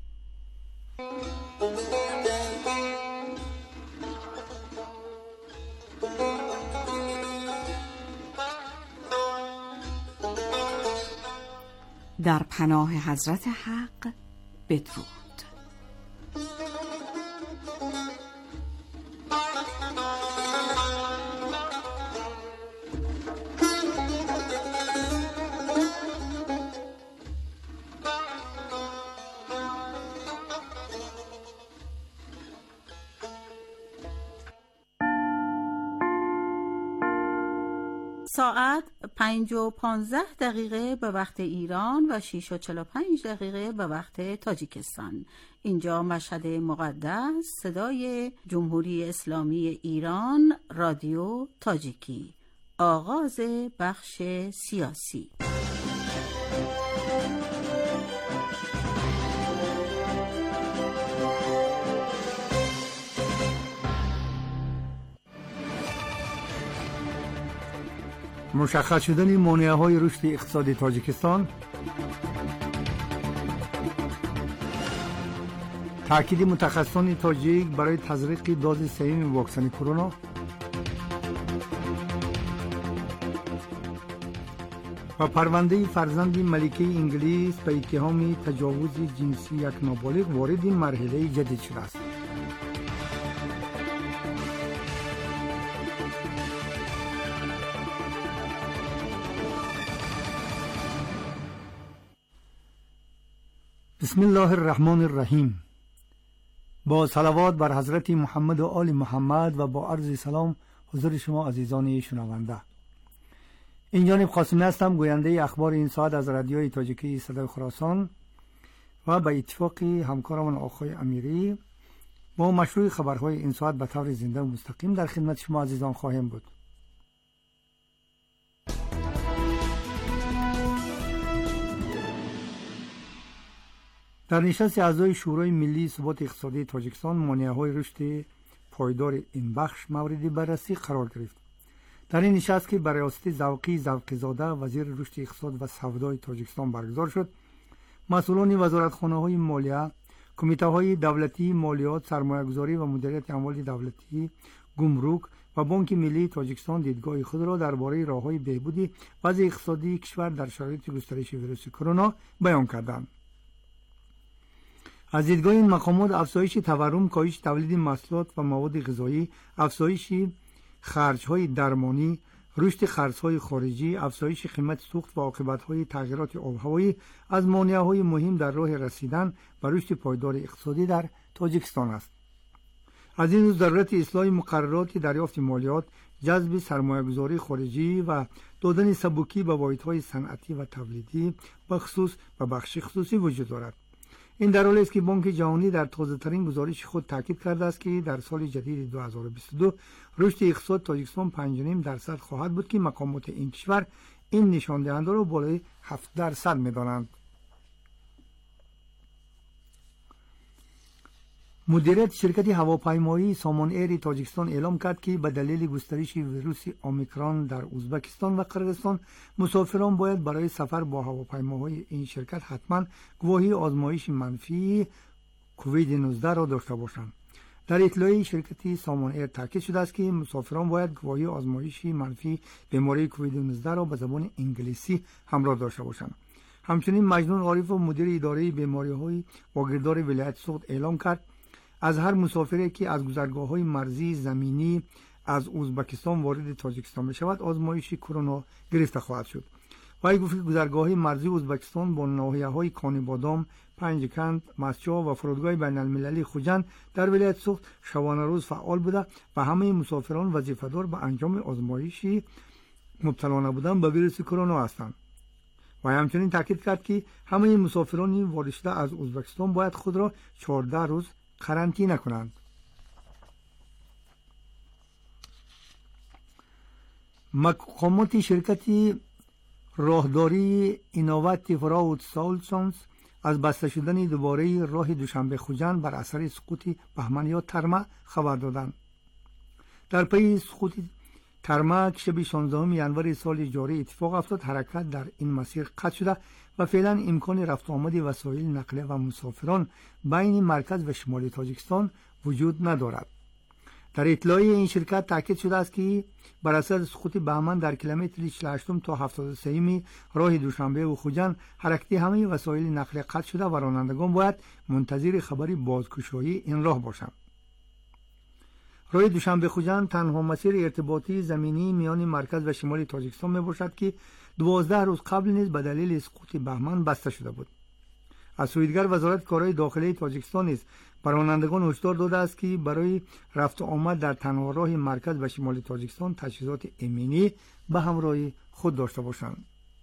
در پناه حضرت حق بدرود. ساعت پنج و پانزده دقیقه به وقت ایران و شش و چهل و پنج دقیقه به وقت تاجیکستان. اینجا مشهد مقدس، صدای جمهوری اسلامی ایران، رادیو تاجیکی. آغاز بخش سیاسی. مشخص شدن مانع‌های رشد اقتصادی تاجیکستان، تاکید متخصصان تاجیک برای تزریق دوز سوم واکسن کرونا، و پرونده فرزند ملکه انگلیس به اتهام تجاوز جنسی یک نابالغ وارد مرحله جدید شده است. بسم الله الرحمن الرحیم. با صلوات بر حضرت محمد و آل محمد و با عرض سلام حضور شما عزیزان شنونده. این جانب قاسمی هستم، گوینده اخبار این ساعت از رادیوی تاجیکی صدای خراسان و به اتفاق همکارمان آقای امیری با مشروع خبرهای این ساعت به طور زنده و مستقیم در خدمت شما عزیزان خواهیم بود. در نشست اعضای شورای ملی ثبات اقتصادی تاجیکستان مانع‌های رشد پایدار این بخش مورد بررسی قرار گرفت. در این نشست که بر ریاست ذوقی ذوقی‌زاده وزیر رشد اقتصاد و سودای تاجیکستان برگزار شد، مسئولان وزارتخانه‌های مالیه، کمیته‌های دولتی مالیات، سرمایه‌گذاری و مدیریت اموال دولتی، گمرک و بانک ملی تاجیکستان دیدگاه خود را درباره راه‌های بهبود وضع اقتصادی کشور در شرایط گسترش ویروس کرونا بیان کردند. از دیدگاه این مقامات افزایش تورم، کاهش تولید محصولات و مواد غذایی، افزایش خرج‌های درمانی، رشد خرچ‌های خارجی، افزایش قیمت سوخت و عاقبت‌های تغییرات آب‌هوایی از مانع‌های مهم در راه رسیدن به رشد پایدار اقتصادی در تاجیکستان است. از این رو ضرورت اصلاح مقررات دریافت مالیات، جذب سرمایه‌گذاری خارجی و دادن سبکی به واحدهای صنعتی و تولیدی به خصوص و بخش خصوصی وجود دارد. این در حالی است که بانک جهانی در تازه‌ترین گزارش خود تاکید کرده است که در سال جدید دو هزار و بیست و دو رشد اقتصاد تاجیکستان پنج و نیم درصد خواهد بود که مقامات این کشور این نشان دهنده را بالای هفت درصد می‌دانند. مدیریت شرکت هواپیمایی سامان ایر تاجیکستان اعلام کرد که به دلیل گسترش ویروس اومیکرون در ازبکستان و قرقیزستان مسافران باید برای سفر با هواپیماهای این شرکت حتما گواهی آزمایش منفی کووید نوزده را داشته باشند. در اطلاعیه شرکت سامان ایر تاکید شده است که مسافران باید گواهی آزمایش منفی بیماری کووید نوزده را به زبان انگلیسی همراه داشته باشند. همچنین مجنون عارف و مدیر اداره بیماری‌های واگیردار ولایت سوخت اعلام کرد از هر مسافری که از گذرگاه‌های مرزی زمینی از ازبکستان وارد تاجیکستان بشود آزمایش کرونا گرفته خواهد شد. وی گفت که گذرگاه‌های مرزی ازبکستان با ناحیه‌های کانیبادام، پنجکند، مسجد و فرودگاه بین‌المللی خوجند در ولایت سوخت شبانه روز فعال بوده و همه مسافران وظیفه‌دار به انجام آزمایشی مبتلا نبودن به ویروس کرونا هستند. و همچنین تاکید کرد که همه مسافران وارد شده از ازبکستان باید خود را چهارده روز قرنطینه کنند. مقامات شرکت راهداری اینووات فراود سولسونز از بسته شدن دوباره راه دوشنبه خوجند بر اثر سقوط بهمن یا ترمه خبر دادند. در پی سقوط ترمه که شب شانزدهم ژانویه سال جاری اتفاق افتاد، حرکت در این مسیر قطع شده و فعلا امکان رفت آمد وسایل نقلیه و مسافران بین مرکز و شمال تاجیکستان وجود ندارد. در اطلاعیه این شرکت تاکید شده است که بر اساس سقوط بهمن در کیلومتر چهل و هشت تا هفتاد و سه راه دوشنبه و خوجند حرکتی همه وسایل نقل قطع شده و رانندگان باید منتظر خبری بازگشایی این راه باشند. راه دوشنبه خوجند تنها مسیر ارتباطی زمینی میان مرکز و شمال تاجیکستان می باشد که دوازده روز قبل نیز به دلیل سقوط بهمن بسته شده بود. از سوی دیگر وزارت کارهای داخلی تاجیکستان نیز به رانندگان هشدار داده است که برای رفت و آمد در تنها راه مرکز و شمال تاجیکستان تجهیزات ایمنی به همراه خود داشته باشند.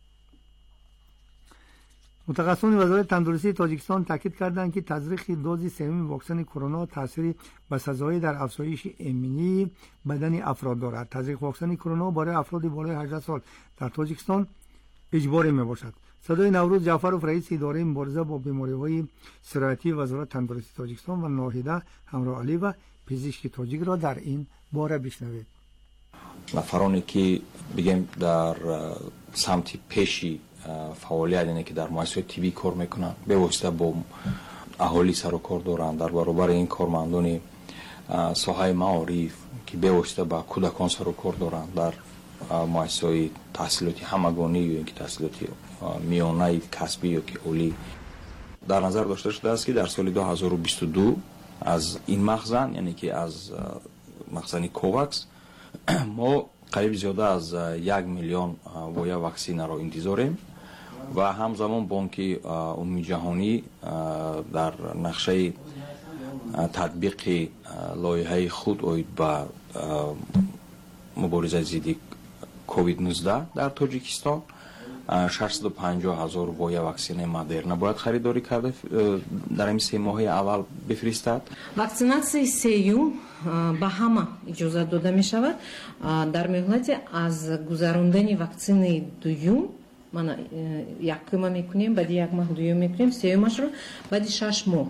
متخصصان وزارت تندرستی تاجیکستان تاکید کردند که تزریق دوز سوم واکسن کرونا تاثیر بسزایی در افزایش ایمنی بدن افراد دارد. تزریق واکسن کرونا برای افراد بالای هجده سال در تاجیکستان اجباری می باشد. صدای نوروز جعفرов رئیس اداره مبارزه با بیماری‌های سرایتی وزارت تندرستی تاجیکستان و ناهیده همراه علی و پزشک تاجیک را در این باره بشنوید. نفرانی که بگیم در سمت پیشی فعالیت اینه که در مؤسسه تیبی کار میکنن به واسطه با اهالی سر و کار دارن در برابر این کارمندان ساحه معارف که به واسطه با کودکان سر و کار دارن در مؤسسه تحصیلاتی همگانی یا اینکه تحصیلاتی میانه کسبی یا که اولی در نظر داشته شده است که در سال دو هزار و بیست و دو از این مخزن یعنی که از مخزن کوواکس ما قریب زیاده از یک میلیون ویا واکسن را انتظاریم و همزمان بانک عمومی جهانی در نقشه تطبیق لایحه خود اوید به مبارزه ضد کووید نوزده در تاجیکستان ششصد و پنجاه هزار ویا واکسن مدرنا باید خریداری کرده در این سه ماه اول بفرستد. واکسیناسیای سеюм ба ҳама иҷозат дода мешавад дар меҳолати аз гузарондани ваксинаи дуюм мана якума мекунем баъди як моҳ дуюм мекунем сеюмашро баъди шаш моҳ.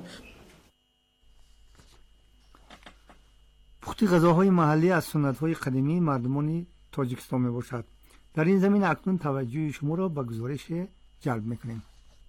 پخت غذاهای محلی از سنت‌های قدیمی مردمان تاجیکستان میباشد. در این زمینه اکنون توجه شما را به گزارش جلب میکنیم.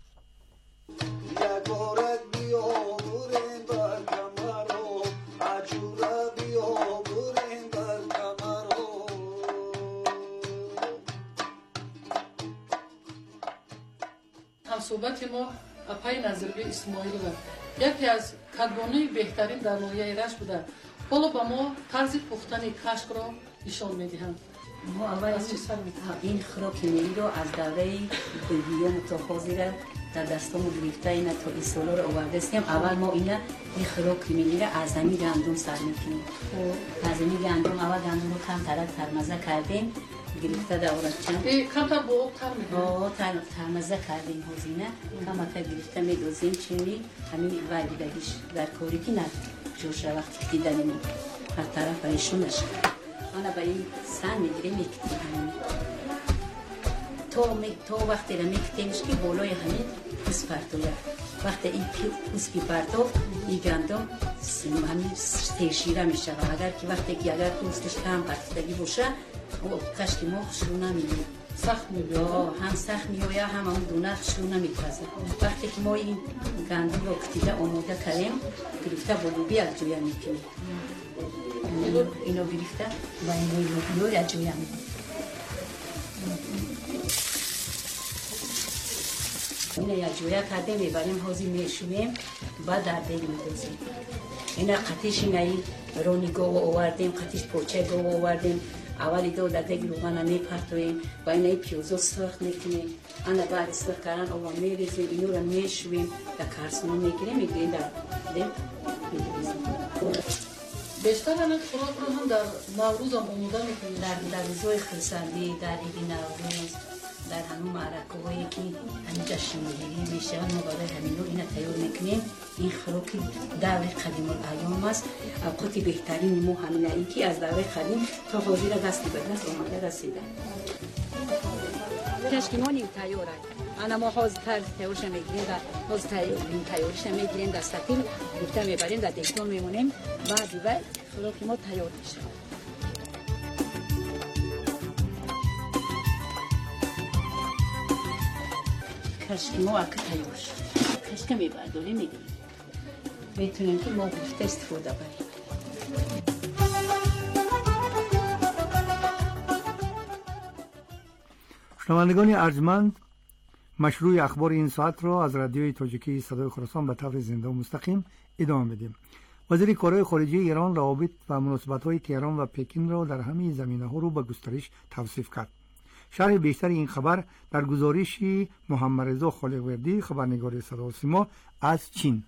صحبت ما اپای نظربی اسماعیلова یکی از کدبانه بهترین در ناحیه رشت بوده. حالا با ما طرز پختن کشک را نشان میدهند. ما اول این خوراک ملی رو از دوره بیبیان تا حاضر در دستمون گرفته اینا تا این سالا رو آورده استیم. اول ما اینا این خوراک ملی رو از زمین گندم سر میکنیم. از زمین گندم اول گندم رو کم ترک ترمزه کردیم گرفته دورت چند کم تا با آب تر میکنیم. با ترمزه کردیم حوزینه کم تا گرفته میدوزیم چینی همین وردیدگیش در کاری که ند جوشه وقتی که دیدنیم هر طرف ایشون نشد. آنها با این سن میگیریم میکتیم همین تا, می... تا وقتی را میکتیمش که بالای همین پوست پرتوه وقتی این پوست که پرتو این گندم همین تیشیره میشه و اگر که وقتی که اگر پوستش کم پرتیدگی باشه و کشک ما خشلو نمیگیم سخت میگیم هم سخت میگویه هم هم دونه خشلو نمیپزه. وقتی که ما این گندم رو کتیده آماده کردیم گرفته بلوبی از جویه میکنیم اینو گرفته و این لوبیو را جویه میکنیم. اینو یا جویه کرده میبریم حوزی میشونیم بعد در دیل میدوزیم. اینو قطیش اینایی رونی گوه آوردیم قطیش پوچه گوه آوردیم اولی دو در دیگه روغن میپرتویم و اینایی پیوزو سرخ میکنیم انا بعد سرخ کردن آوا میریزیم اینو را میشویم در کرسونو میگیریم میگیریم در دیل میدوزیم. بیشتر همین خوراک رو هم در نوروز هم آموده میکنیم. در در روزهای خرسندی در عید نوروز در همون معرکه هایی که همین جشن گیری میشه ما برای همین رو اینا تیار میکنیم. این خوراک دوره قدیم الایام است. اوقات بهترین ما همین این که از دوره قدیم تا حاضر دستی به دست آماده رسیده. کشکیمانی تیاره. انا ما حاضر تیارش میگیریم در حاضر تیارش میگیریم در سطیل گفته میبریم در دیگتون میمونیم بعدی بعد خوراک ما تیار میشه. کشکی ما اگه تیار شد کشکی میبرداریم میگیریم میتونیم که ما گفته استفاده بریم. شنوندگان ارجمند، مشروع اخبار این ساعت را از رادیوی تاجیکی صدای خراسان به طور زنده و مستقیم ادامه میدیم. وزیر کارهای خارجه ایران روابط و مناسبت‌های تهران و پکین را در همه زمینه‌ها رو به گسترش توصیف کرد. شرح بیشتر این خبر در گزارش محمد رضا خالقوردی، خبرنگار صدا و سیما از چین.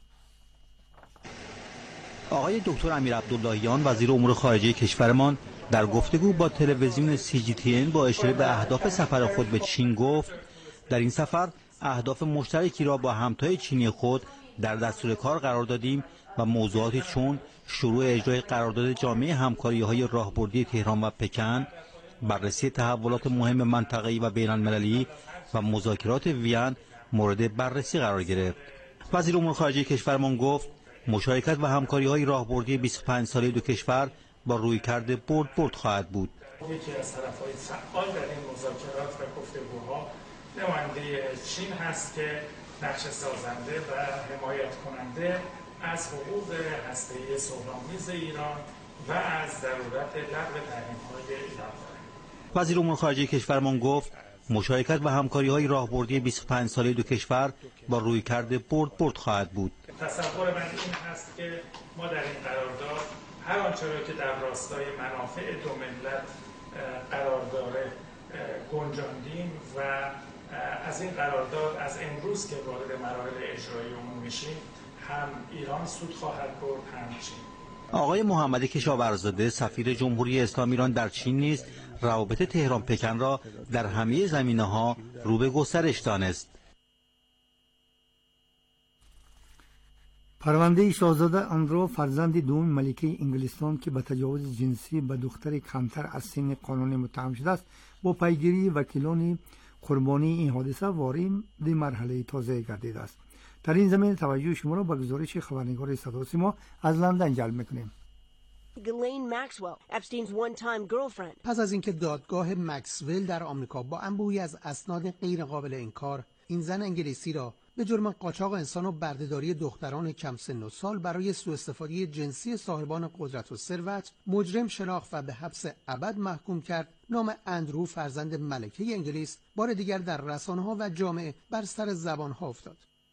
آقای دکتر امیر عبداللهیان وزیر امور خارجه کشورمان در گفتگو با تلویزیون سی جی تی ان با اشاره به اهداف سفر خود به چین گفت در این سفر اهداف مشترکی را با همتای چینی خود در دستور کار قرار دادیم و موضوعاتی چون شروع اجرای قرارداد جامع همکاری‌های راهبردی تهران و پکن، بررسی تحولات مهم منطقه‌ای و بین‌المللی و مذاکرات وین مورد بررسی قرار گرفت. وزیر امور خارجه کشورمان گفت مشارکت و همکاری‌های راهبردی بیست و پنج ساله دو کشور با رویکرد برد برد خواهد بود. یکی از طرف‌های فعال در این مذاکرات و گفتگوها نماینده چین هست که نقش سازنده و حمایت کننده از حقوق هسته‌ای صلح‌آمیز ایران و از ضرورت لغو تحریم‌های ایران دارد. وزیر امور خارجه کشورمان گفت مشارکت و همکاری‌های راهبردی بیست و پنج ساله دو کشور با رویکرد برد برد خواهد بود. تصور من این هست که ما در این قرارداد هر آنچه را که در راستای منافع دو ملت قرار داره گنجاندیم و از این قرارداد از امروز که وارد مراحل اجرایی عمومی میشیم هم ایران سود خواهد برد هم چین. آقای محمد کشاورزاده سفیر جمهوری اسلامی ایران در چین نیز روابط تهران پکن را در همه زمینه‌ها رو به گسترش دانست. پرونده شاهزاده آندرو فرزند دوم ملکه انگلستان که به تجاوز جنسی به دختر کمتر از سن قانونی متهم شده است با پیگیری وکیلان قربانی این حادثه وارد مرحله تازه گردیده است. در این زمینه توجه شما را به گزارش خبرنگار صدا و سیما از لندن جلب می‌کنیم. پس از اینکه دادگاه مکسول در آمریکا با انبوهی از اسناد غیر قابل انکار این زن انگلیسی را به جرم قاچاق انسان و بردهداری دختران کم سن و سال برای سوء استفاده جنسی صاحبان قدرت و ثروت مجرم شناخت و به حبس ابد محکوم کرد، نام اندرو فرزند ملکه انگلیس بار دیگر در رسانه‌ها و جامعه بر سر زبان‌ها افتاد.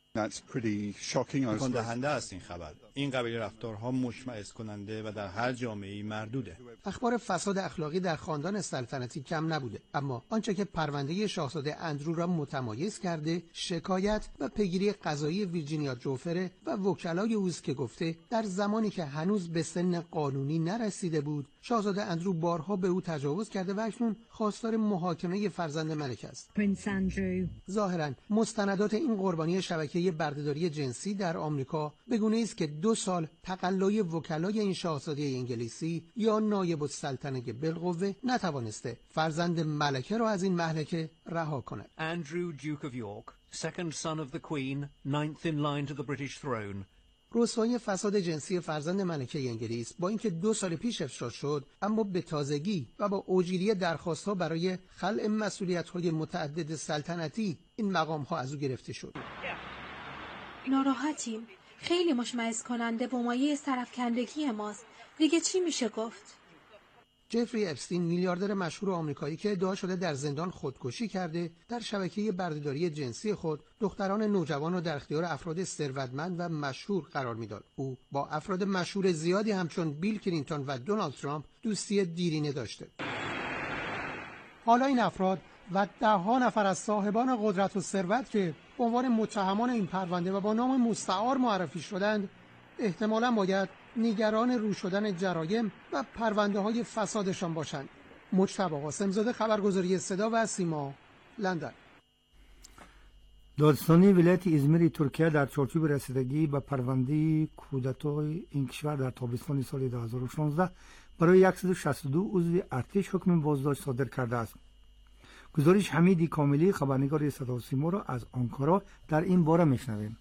تکان دهنده است این خبر. این قبیل رفتارها مشمئز کننده و در هر جامعه‌ای مردوده. اخبار فساد اخلاقی در خاندان سلطنتی کم نبوده، اما آنچه که پرونده شاهزاده اندرو را متمایز کرده شکایت و پیگیری قضایی ویرجینیا جوفره و وکلای اوست که گفته در زمانی که هنوز به سن قانونی نرسیده بود شاهزاده اندرو بارها به او تجاوز کرده و اکنون خواستار محاکمه فرزند ملکه است. پرنس اندرو ظاهراً مستندات این قربانی شبکه بردهداری جنسی در آمریکا به گونه‌ای است که دو سال تقلای وکلای این شاهزاده انگلیسی یا نایب السلطنه بالقوه نتوانسته فرزند ملکه را از این مهلکه رها کند. Andrew Duke of York, second son of the Queen, ninth in line to the British throne. رسوایی فساد جنسی فرزند ملکه انگلیس با اینکه دو سال پیش افشا شد، اما به تازگی و با اوجیلی درخواست‌ها برای خلع مسئولیت‌های متعدد سلطنتی این مقام‌ها از او گرفته شد. ناراحتیم. خیلی مشمئز کننده با مایه سرفکندگی ماست. دیگه چی میشه گفت؟ جفری اپستین میلیاردر مشهور آمریکایی که ادعا شده در زندان خودکشی کرده در شبکه بردهداری جنسی خود دختران نوجوان را در اختیار افراد ثروتمند و مشهور قرار میداد. او با افراد مشهور زیادی همچون بیل کلینتون و دونالد ترامپ دوستی دیرینه داشته. حالا این افراد و ده‌ها نفر از صاحبان قدرت و ثروت که به عنوان متهمان این پرونده و با نام مستعار معرفی شدند احتمالاً باید نگران رو شدن جرایم و پرونده های فسادشان باشند. مجتبی قاسمزاده، خبرگزاری صدا و سیما، لندن. دادستانی ولایت ازمیر ترکیه در چارچوب رسیدگی به پرونده کودتای این کشور در تابستان سال دو هزار و شانزده برای صد و شصت و دو عضو ارتش حکم بازداشت صادر کرده است. گزارش حمیدی کاملی، خبرنگار صدا و سیما را از آنکارا در این باره میشنویم.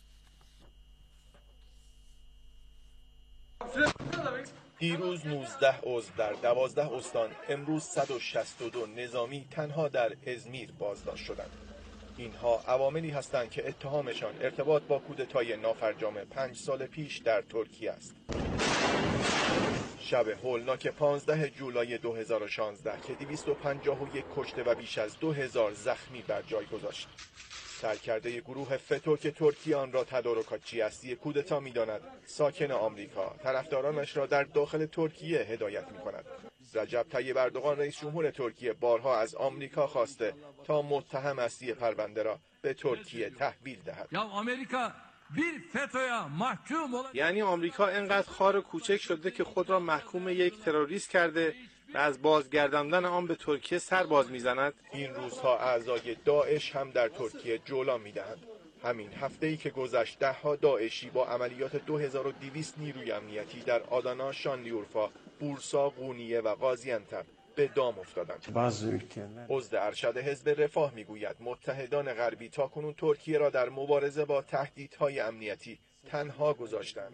دیروز نوزده عضو در دوازده استان، امروز صد و شصت و دو نظامی تنها در ازمیر بازداشت شدند. اینها عواملی هستند که اتهامشان ارتباط با کودتای نافرجام پنج سال پیش در ترکیه است. شب هولناک پانزده جولای دو هزار و شانزده که دویست و پنجاه و یک کشته و بیش از دو هزار زخمی بر جای گذاشت. سرکرده گروه فتو که ترکیه آن را تدارکاتچی اصلی کودتا می‌داند، ساکن آمریکا، طرفدارانش را در داخل ترکیه هدایت می‌کند. رجب طیب اردوغان رئیس جمهور ترکیه بارها از آمریکا خواسته تا متهم اصلی پرونده را به ترکیه تحویل دهد. یا آمریکا bir FETÖ'ye mahkum olan یعنی آمریکا اینقدر خار و کوچک شده که خود را محکوم یک تروریست کرده و از بازگرداندن آن به ترکیه سر باز میزند. این روزها اعضای داعش هم در ترکیه جولان میدهند. همین هفته‌ای که گذشت ده‌ها داعشی با عملیات دو هزار و دویست نیروی امنیتی در آدانا، شانلیورفا، بورسا، قونیه و قاضیانتب به دام افتادند. عضو ارشد حزب رفاه میگوید متحدان غربی تاکنون ترکیه را در مبارزه با تهدیدهای امنیتی تنها گذاشتند.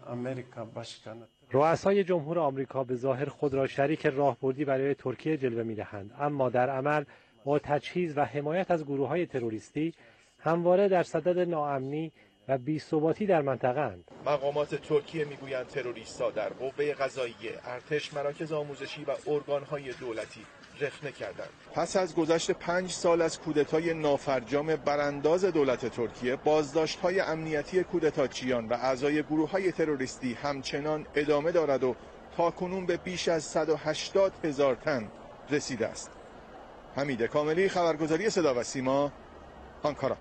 رؤسای جمهور آمریکا به ظاهر خود را شریک راهبردی برای ترکیه جلوه می‌دهند، اما در عمل با تجهیز و حمایت از گروه‌های تروریستی همواره در صدد ناامنی و بی‌ثباتی در منطقه‌اند. مقامات ترکیه میگویند تروریست‌ها در قوه قضاییه، ارتش، مراکز آموزشی و ارگان‌های دولتی رخنه کردند. پس از گذشت پنج سال از کودتای نافرجام برانداز دولت ترکیه، بازداشت‌های امنیتی کودتاچیان و اعضای گروه‌های تروریستی همچنان ادامه دارد و تاکنون به بیش از صد و هشتاد هزار تن رسیده است. حمید کاملی، خبرگزاری صدا و سیما، آنکارا.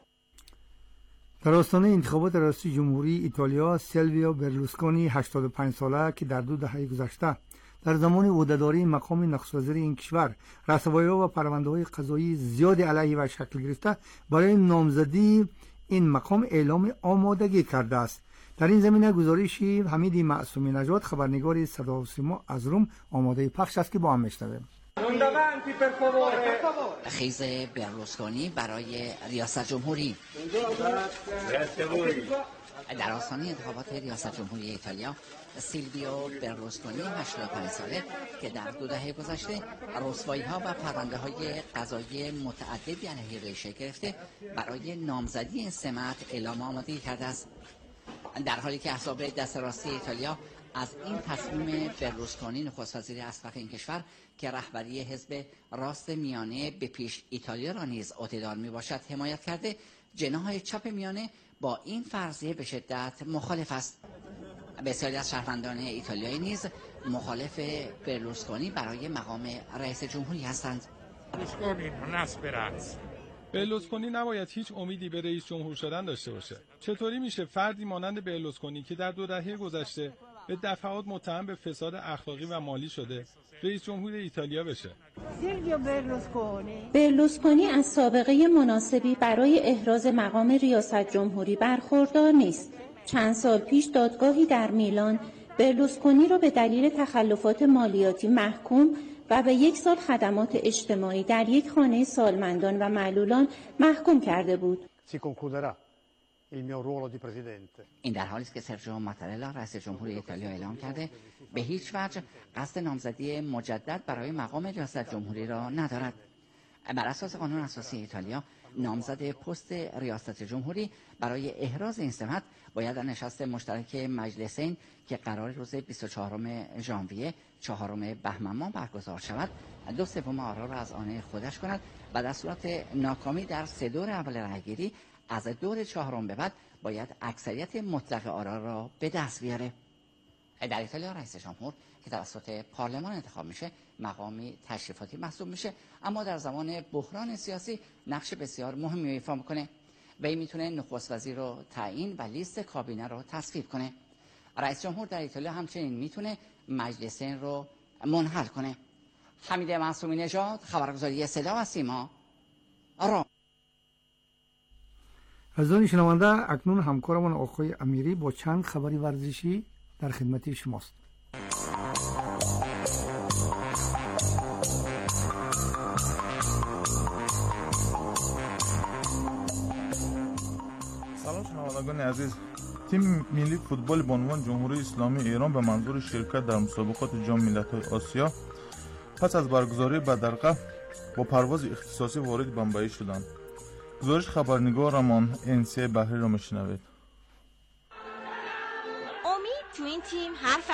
در آستانه انتخابات ریاست جمهوری ایتالیا، سیلویو برلوسکونی هشتاد و پنج ساله که در دو دهه گذشته در زمان عهدهداری مقام نخست وزیر این کشور رسوایی‌ها و پرونده‌های قضایی زیاد علیه و شکل گرفته، برای نامزدی این مقام اعلام آمادگی کرده است. در این زمینه گزارشی حمید معصومی نژاد، خبرنگار صدا و سیما از روم، آماده پخش است که با هم میشنویم. خیز برلوسکونی برای ریاست جمهوری. در آستانه انتخابات ریاست جمهوری ایتالیا، سیلویو برلوسکونی هشتاد و پنج ساله که در دو دهه گذشته رسوایی‌ها و پرونده‌های قضایی متعددی علیه ریشه گرفته، برای نامزدی این سمت اعلام آمادگی کرده است. در حالی که احزاب دست راستی ایتالیا از این تصمیم برلوسکونی نخست وزیر اسبق این کشور که رهبری حزب راست میانه به پیش ایتالیا را نیز عهده‌دار میباشد حمایت کرده، جناح چپ میانه با این فرضیه به شدت مخالف است. بسیاری از شهروندان ایتالیایی نیز مخالف برلوسکونی برای مقام رئیس جمهوری هستند. برلوسکونی نباید هیچ امیدی به رئیس جمهور شدن داشته باشه. چطوری میشه فردی مانند برلوسکونی که در دو دهه گذشته به دفعات متهم به فساد اخلاقی و مالی شده رئیس جمهور ایتالیا بشه؟ برلوسکونی از سابقه مناسبی برای احراز مقام ریاست جمهوری برخوردار نیست. چند سال پیش دادگاهی در میلان برلوسکونی را به دلیل تخلفات مالیاتی محکوم و به یک سال خدمات اجتماعی در یک خانه سالمندان و معلولان محکوم کرده بود. این در حالی است که سرجیو ماتارلا رئیس جمهوری ایتالیا اعلام کرده به هیچ وجه قصد نامزدی مجدد برای مقام ریاست جمهوری را ندارد. بر اساس قانون اساسی ایتالیا، نامزد پست ریاست جمهوری برای احراز این سمت باید در نشست مشترک مجلسین که قرار روز بیست و چهارم ژانویه چهارم بهمن ماه برگزار شود، دو سوم آرا را از آن خودش کند و در صورت ناکامی در سه دور اول رأیگیری از دور چهارم به بعد باید اکثریت مطلق آرا را به دست بیاره. در ایتالیا رئیس جمهور که توسط پارلمان انتخاب میشه مقامی تشریفاتی محسوب میشه، اما در زمان بحران سیاسی نقش بسیار مهمی ایفا میکنه. وی میتونه نخست وزیر رو تعیین و لیست کابینه رو تصویب کنه. رئیس جمهور در ایتالیا همچنین میتونه مجلسین رو منحل کنه. حمید معصومی نژاد، خبرگزاری صدا و سیما، آرام. عزیزان شنونده، اکنون همکارمان آقای امیری با چند خبری ورزشی در خدمت شماست. سلام شنوندگان عزیز. تیم ملی فوتبال به عنوان جمهوری اسلامی ایران به منظور شرکت در مسابقات جام ملت‌های آسیا پس از برگزاری بدرقه با پرواز اختصاصی وارد بمبئی شدند. گزارش خبرنگارمان انسی بحری را میشنوید. امید تو این تیم حرف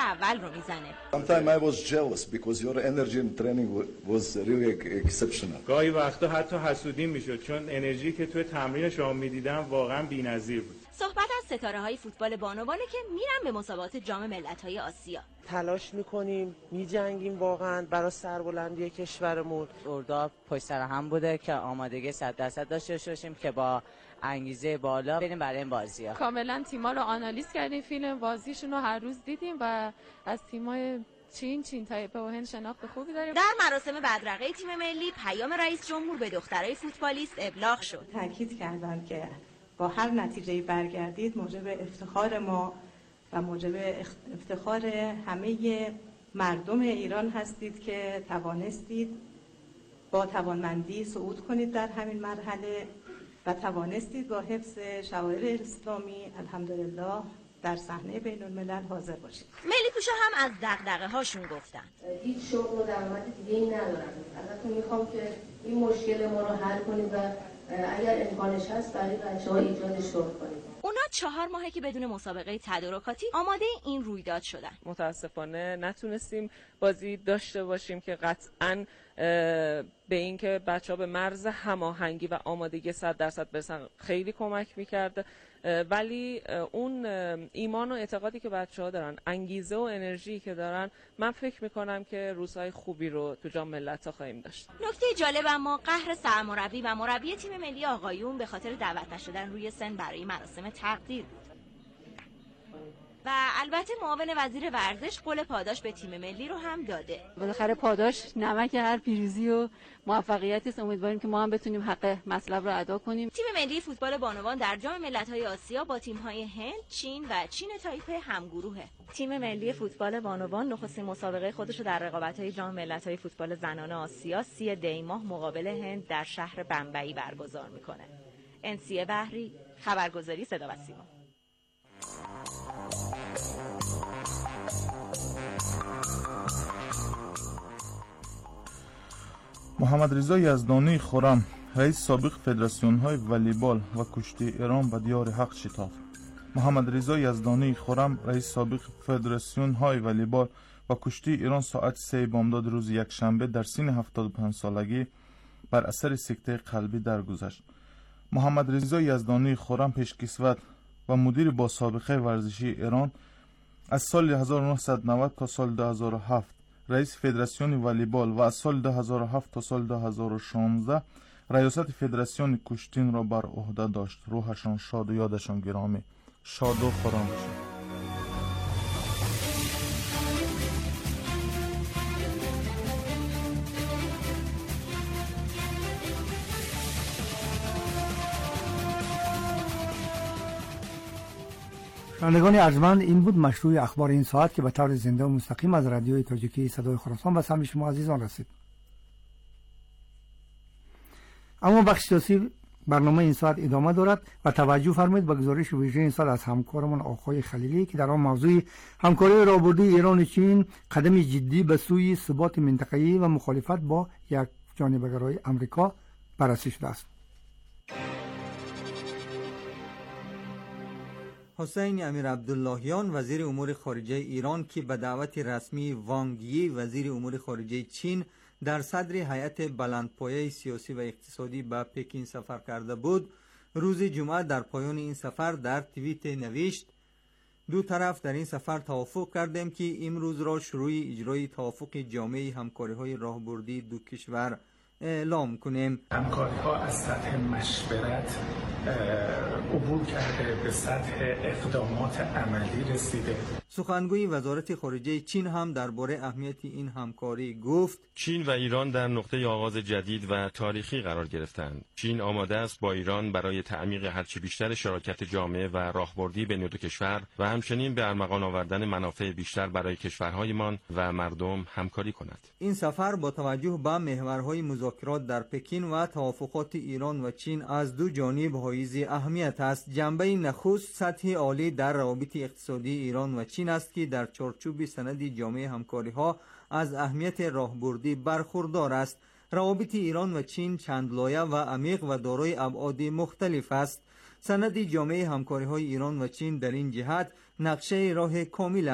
اول رو میزنه. Sometimes I was jealous because your energy in training was really exceptional. گاهی وقتا حتی حسودیم میشد چون انرژی که توی تمرین شما میدیدم واقعا بی‌نظیر بود. صحبت از ستاره‌های فوتبال بانوانه که میرن به مسابقات جام ملت‌های آسیا. تلاش میکنیم، میجنگیم واقعا برای سربلندی کشورمون. اردوها پشت سر هم بوده که آمادگی صد درصد داشته باشیم که با انگیزه بالا بریم برای این بازی‌ها. کاملا تیم‌ها رو آنالیز کردیم، فیلم بازیشون رو هر روز دیدیم و از تیم‌های چین، چین تایپه و هند شناخت خوبی داریم. در مراسم بدرقه تیم ملی پیام رئیس جمهور به دخترای فوتبالیست ابلاغ شد. تاکید کردند که با هر نتیجه‌ای برگردید موجب افتخار ما و موجب افتخار همه مردم ایران هستید که توانستید با توانمندی صعود کنید در همین مرحله و توانستید با حفظ شعائر اسلامی الحمدلله در صحنه بین الملل حاضر باشید. ملی پوشا هم از دغدغه هاشون گفتن. هیچ شغل و درآمد دیگه‌ای ندارم. ازتون میخوام که این مشکل ما رو حل کنید و اگر امکانش هست برای بچه‌ها ایجاد شغل کنید. اونا چهار ماهه که بدون مسابقه تدارکاتی آماده این رویداد شدن. متاسفانه نتونستیم بازی داشته باشیم که قطعاً به این که بچه‌ها به مرز هماهنگی و آمادگی صد درصد برسن خیلی کمک می‌کرد، ولی اون ایمان و اعتقادی که بچه‌ها دارن، انگیزه و انرژی که دارن، من فکر می‌کنم که روزهای خوبی رو تو جام ملت‌ها خواهیم داشت. نکته جالب اما قهر سرمربی و مربی تیم ملی آقایون به خاطر دعوت نشدن روی سن برای مراسم تقدیر بود. و البته معاون وزیر ورزش قول پاداش به تیم ملی رو هم داده. بالاخره پاداش نمک هر پیروزی و موفقیتی است. امیدواریم که ما هم بتونیم حق مطلب رو ادا کنیم. تیم ملی فوتبال بانوان در جام ملت‌های آسیا با تیم‌های هند، چین و چین تایپه همگروهه. تیم ملی فوتبال بانوان نخستین مسابقه خودش رو در رقابت‌های جام ملت‌های فوتبال زنان آسیا سی دی ماه مقابل هند در شهر بمبئی برگزار می‌کنه. انسیه بحری، خبرگزاری صدا و سیما. محمد رضا یزدانی خرم رئیس سابق فدراسیون های والیبال و کشتی ایران به دیار حق شتافت. محمد رضا یزدانی خرم رئیس سابق فدراسیون های والیبال و کشتی ایران ساعت سه بامداد روز یکشنبه در سن هفتاد و پنج سالگی بر اثر سکته قلبی درگذشت. محمد رضا یزدانی خرم پیشکسوت و مدیر با سابقه ورزشی ایران از سال هزار و نهصد و نود تا سال دو هزار و هفت رئیس فدراسیون والیبال و از سال دو هزار و هفت تا سال دو هزار و شانزده ریاست فدراسیون کشتین را بر عهده داشت. روحشان شاد و یادشان گرامی. شاد و خرم باشد. شنوندگان ارجمند، این بود مشروع اخبار این ساعت که به طور زنده و مستقیم از رادیوی تاجیکی صدای خراسان به سمع شما عزیزان رسید. اما بخش سیاسی برنامه این ساعت ادامه دارد و توجه فرمایید به گزارش ویژه این ساعت از همکارمان آقای خلیلی که در آن موضوع همکاری راهبردی ایران و چین قدم جدی به سوی ثبات منطقه‌ای و مخالفت با یک جانبه‌گرایی آمریکا بررسی شده است. حسین امیر عبداللهیان وزیر امور خارجه ایران که به دعوت رسمی وانگ یی وزیر امور خارجه چین در صدر هیئت بلندپایه سیاسی و اقتصادی به پکین سفر کرده بود، روز جمعه در پایان این سفر در توییت نوشت: دو طرف در این سفر توافق کردیم که امروز را شروع اجرای توافق جامع همکاری‌های راهبردی دو کشور اعلام کنیم. همکاری ها از سطح مشورت عبور کرده به سطح اقدامات عملی رسیده. سخنگوی وزارت خارجه چین هم درباره اهمیت این همکاری گفت: چین و ایران در نقطه آغاز جدید و تاریخی قرار گرفتند. چین آماده است با ایران برای تعمیق هرچه بیشتر شراکت جامعه و راهبردی بین دو کشور و همچنین به ارمغان آوردن منافع بیشتر برای کشورهایمان و مردم همکاری کند. این سفر با توجه به محورهای مذاکرات در پکین و توافقات ایران و چین از دو جانب حائز اهمیت است. جنبه نخست سطح عالی در روابط اقتصادی ایران و چین است که در چارچوب سند جامع همکاری‌ها از اهمیت راهبردی برخوردار است. روابط ایران و چین چند لایه و عمیق و دارای ابعاد مختلف است. سند جامع همکاری‌های ایران و چین در این جهت نقشه راه کامل است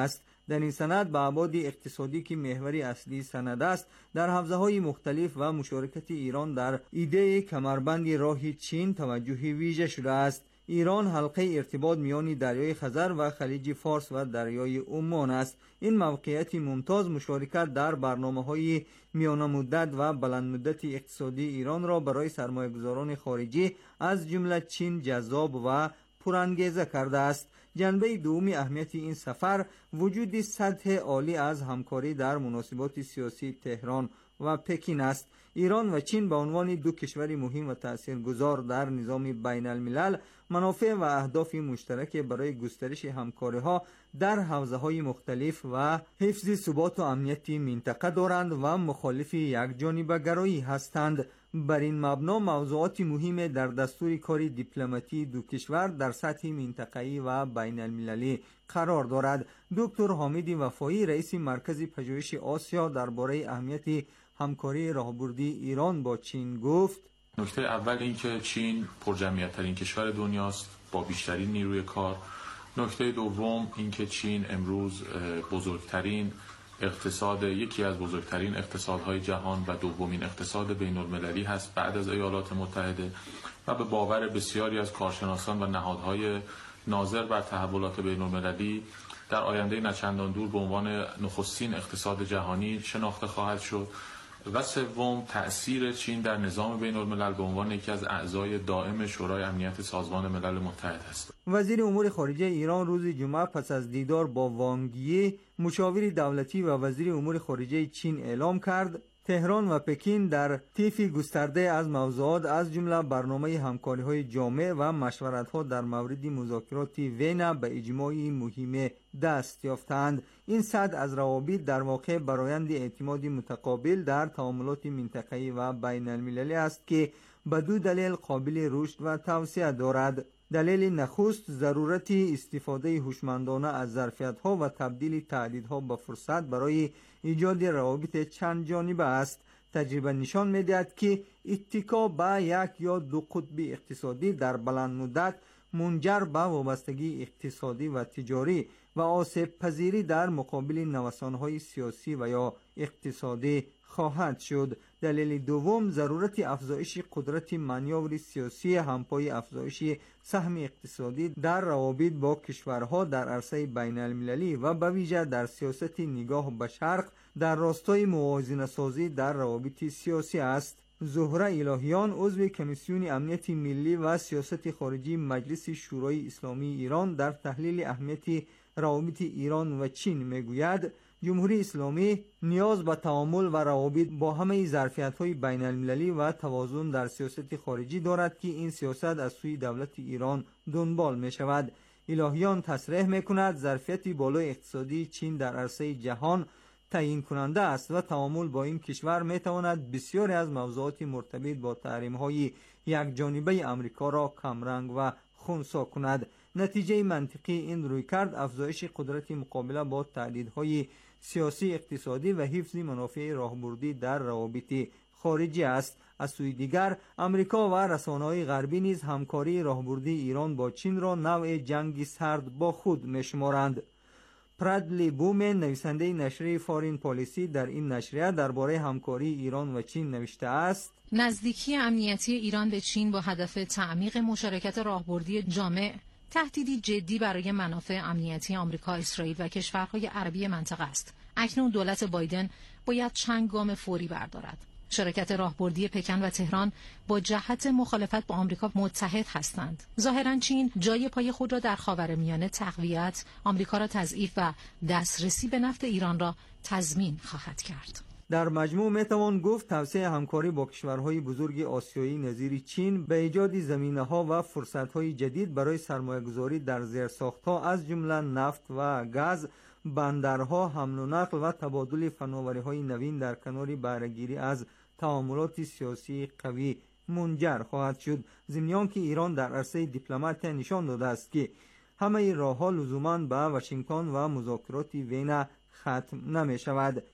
در این سند به ابعاد اقتصادی که محور اصلی سند است در حوزه‌های مختلف و مشارکت ایران در ایده کمربند راه چین توجه ویژه شده است. ایران حلقه ارتباط میان دریای خزر و خلیج فارس و دریای عمان است. این موقعیت ممتاز مشارکت در برنامه‌های میان مدت و بلند مدت اقتصادی ایران را برای سرمایه‌گذاران خارجی از جمله چین جذاب و پرانگیزه کرده است. جنبه دومی اهمیت این سفر وجود سطح عالی از همکاری در مناسبات سیاسی تهران و پکین است. ایران و چین به عنوان دو کشور مهم و تاثیرگذار در نظام بین الملل منافع و اهداف مشترک برای گسترش همکاری‌ها در حوزه‌های مختلف و حفظ ثبات و امنیت منطقه دارند و مخالف یکجانبه‌گرایی هستند. بر این مبنا موضوعات مهم در دستور کار دیپلماتی دو کشور در سطح منطقه‌ای و بین المللی قرار دارد. دکتر حامد وفایی رئیس مرکز پژوهش آسیا درباره اهمیت همکاری راهبردی ایران با چین گفت: نکته اول این که چین پرجمعیت‌ترین کشور دنیاست با بیشترین نیروی کار. نکته دوم این که چین امروز بزرگترین اقتصاد یکی از بزرگترین اقتصادهای جهان و دومین اقتصاد بین‌المللی هست بعد از ایالات متحده و به باور بسیاری از کارشناسان و نهادهای ناظر بر تحولات بین‌المللی در آینده نچندان دور به عنوان نخستین اقتصاد جهانی شناخته خواهد شد. و سوم تأثیر چین در نظام بین الملل به عنوان یکی از اعضای دائم شورای امنیت سازمان ملل متحد است. وزیر امور خارجه ایران روز جمعه پس از دیدار با وانگ یی مشاور دولتی و وزیر امور خارجه چین اعلام کرد تهران و پکین در طیف گسترده از موضوعات از جمله برنامه همکاری‌های جامع و مشورت‌ها در مورد مذاکرات وین به اجماعی مهم دست یافتند. این سد از روابط در واقع برآیند اعتماد متقابل در تعاملات منطقه‌ای و بین المللی است که به دو دلیل قابل رشد و توسعه دارد. دلیل نخست ضرورت استفاده هوشمندانه از ظرفیت‌ها و تبدیل تهدیدها به فرصت برای ایجاد روابط چند جانبه است. تجربه نشان می‌دهد که اتکا به یک یا دو قطب اقتصادی در بلند مدت منجر به وابستگی اقتصادی و تجاری و آسیب پذیری در مقابل نوسان‌های سیاسی و یا اقتصادی خواهد شد. دلیل دوم ضرورت افزایش قدرت مانور سیاسی همپای افزایش سهم اقتصادی در روابط با کشورها در عرصه بین المللی و به ویژه در سیاست نگاه به شرق در راستای موازنه سازی در روابط سیاسی است. زهره الهیان عضو کمیسیون امنیت ملی و سیاست خارجی مجلس شورای اسلامی ایران در تحلیل اهمیت روابط ایران و چین میگوید جمهوری اسلامی نیاز به تعامل و روابط با همه ظرفیت‌های بین المللی و توازن در سیاست خارجی دارد که این سیاست از سوی دولت ایران دنبال می شود. الهیان تصریح می کند ظرفیت بالای اقتصادی چین در عرصه جهان تعیین کننده است و تعامل با این کشور می تواند بسیاری از موضوعات مرتبط با تحریم‌های یک جانبه امریکا را کمرنگ و خنثی کند. نتیجه منطقی این رویکرد افزایش قدرت مقابله با تهدیدهای سیاسی اقتصادی و حفظ منافع راهبردی در روابط خارجی است. از سوی دیگر امریکا و رسانه‌های غربی نیز همکاری راهبردی ایران با چین را نوع جنگ سرد با خود می‌شمارند. پرادلی بومن نویسنده نشریه فارین پالیسی در این نشریه درباره همکاری ایران و چین نوشته است: نزدیکی امنیتی ایران به چین با هدف تعمیق مشارکت راهبردی جامع تهدیدی جدی برای منافع امنیتی آمریکا، اسرائیل و کشورهای عربی منطقه است. اکنون دولت بایدن باید چند گام فوری بردارد. شرکت راهبردی پکن و تهران با جهت مخالفت با آمریکا متحد هستند. ظاهراً چین جای پای خود را در خاورمیانه تقویت، آمریکا را تضعیف و دسترسی به نفت ایران را تضمین خواهد کرد. در مجموع میتوان گفت توسعه همکاری با کشورهای بزرگ آسیایی نظیر چین به ایجاد زمینه‌ها و فرصت‌های جدید برای سرمایه‌گذاری در زیرساخت‌ها از جمله نفت و گاز، بندرها، حمل و نقل و تبادل فناوری‌های نوین در کنار بهره‌گیری از تعاملات سیاسی قوی منجر خواهد شد. ضمن که ایران در عرصه دیپلمات نشان داده است که همه راه‌ها لزوماً به واشنگتن و مذاکرات وین ختم نمی‌شود.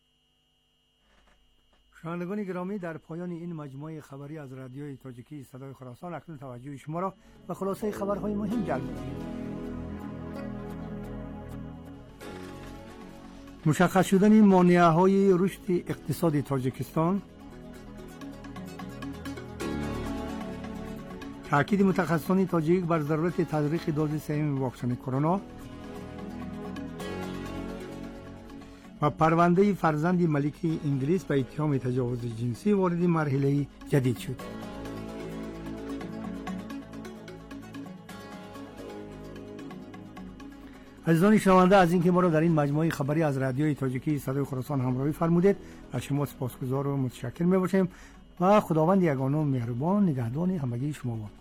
شنوندگان گرامی، در پایان این مجموعه خبری از رادیوی تاجیکی صدای خراسان اکنون توجه شما را به خلاصه خبرهای مهم جلب می‌کنیم. مشخص شدن مانع‌های رشد اقتصاد تاجیکستان، تاکید متخصصان تاجیک بر ضرورت تزریق دوز سوم واکسن کرونا و پرونده فرزند ملک انگلیس به اتهام تجاوز جنسی وارد مرحله جدید شد. عزیزان شنونده، از اینکه ما را در این مجموعه خبری از رادیوی تاجیکی صدای خراسان همراهی فرمودید، از شما سپاسگزار و متشکر می‌باشیم و خداوند یگانه و مهربان نگهدان همگی شما باد.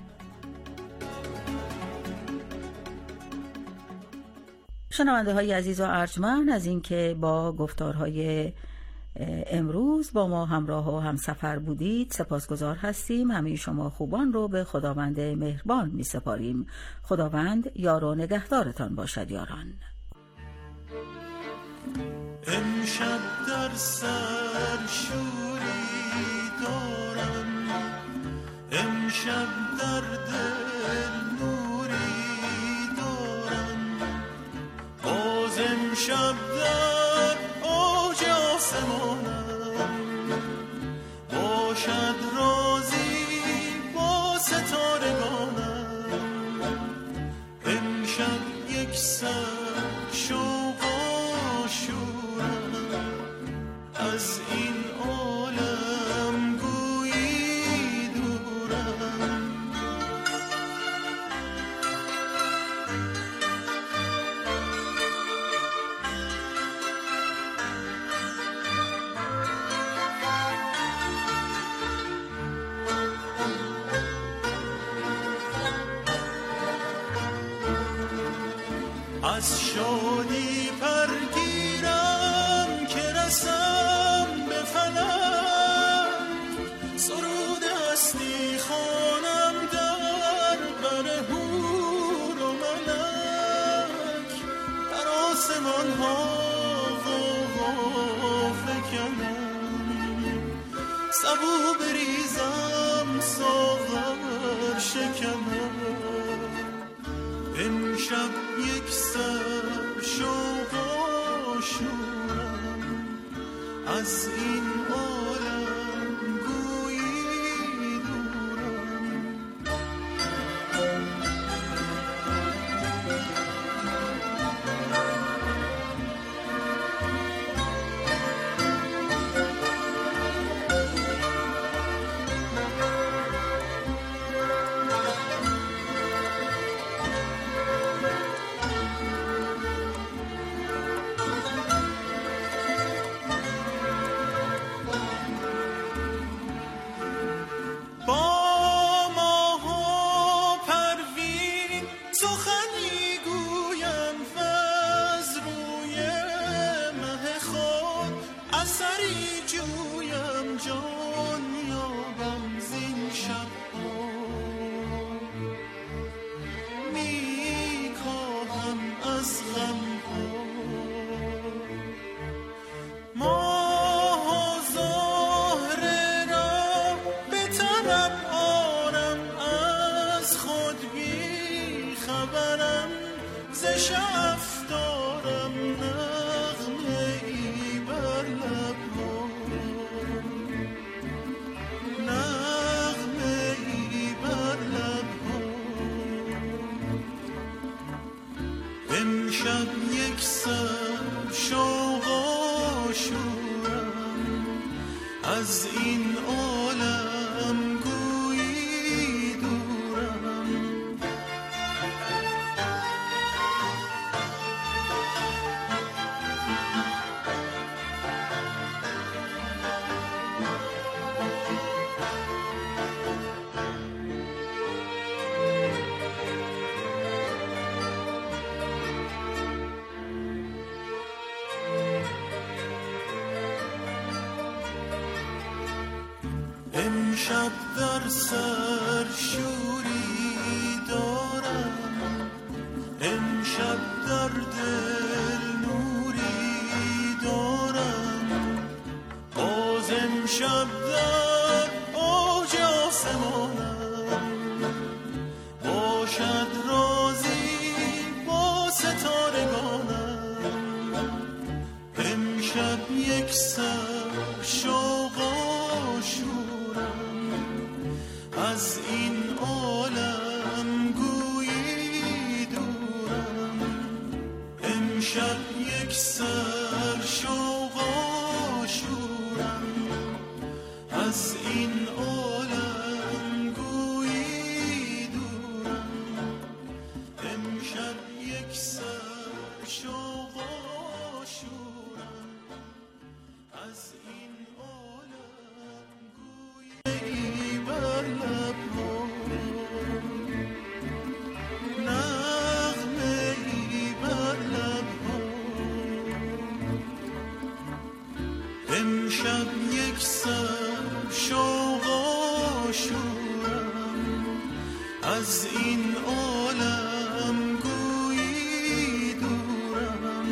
شنونده های عزیز و ارجمند، از اینکه با گفتارهای امروز با ما همراه و همسفر بودید سپاسگزار هستیم. همه شما خوبان رو به خداوند مهربان می سپاریم. خداوند یار و نگهدارتان باشد یاران. امشب در سر شوری دارم، امشب در دل نوری دارم، باز امشب در اوج آسمانم، باشد رازی با ستارگانم، امشب یک سر شوق و شورم، از این عالم گویی دورم. از شادی پرگیرم که رسم به فلک، سرود هستی خوانم در بر حور و ملک، در آسمان ها غوغا فکنم، سبو بریزم ساغر شکنم، امشب یک سر شوق و شورم، از این عالم گویی دورم. از این عالم گویی دورم. امشب در سر شوری دارم، امشب در دل نوری دارم، باز امشب در اوج آسمانم، باشد رازی با ستارگانم، امشب یک سر شوق آشورم از این عالم گویی دورم امشب یک سر شوق آشورم از این عالم گویی بر لبها نغمه‌ای بر لبها امشب یک سر شوق آشورم از این عالم گویی دورم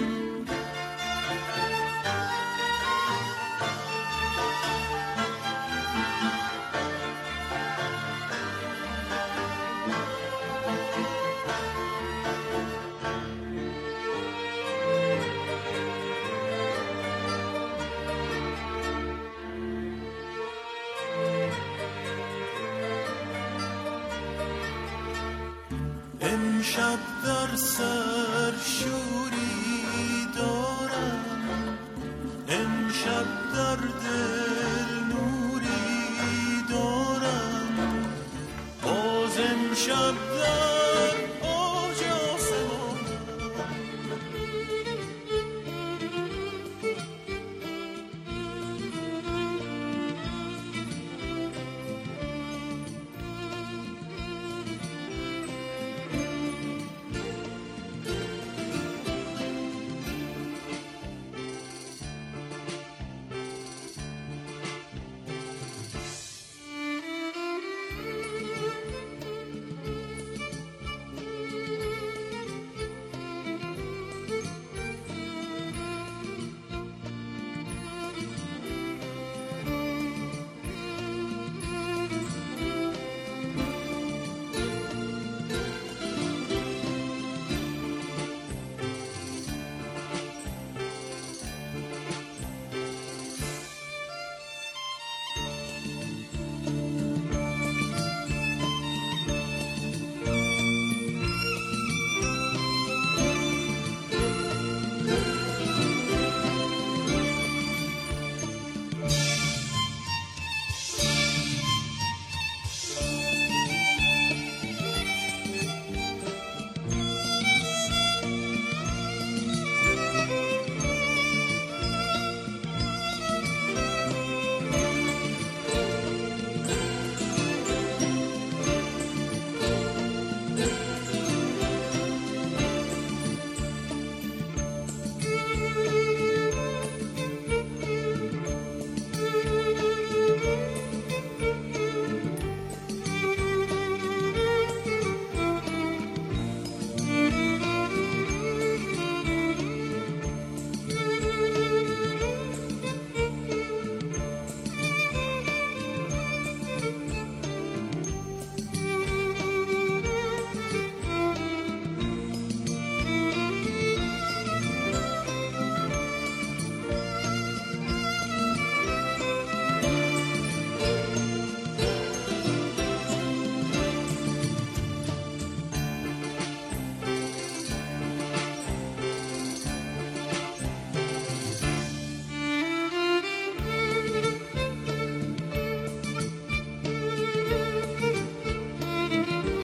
امشب در سر شوری دارم امشب در دل نوری دارم باز امشب در اوج آسمان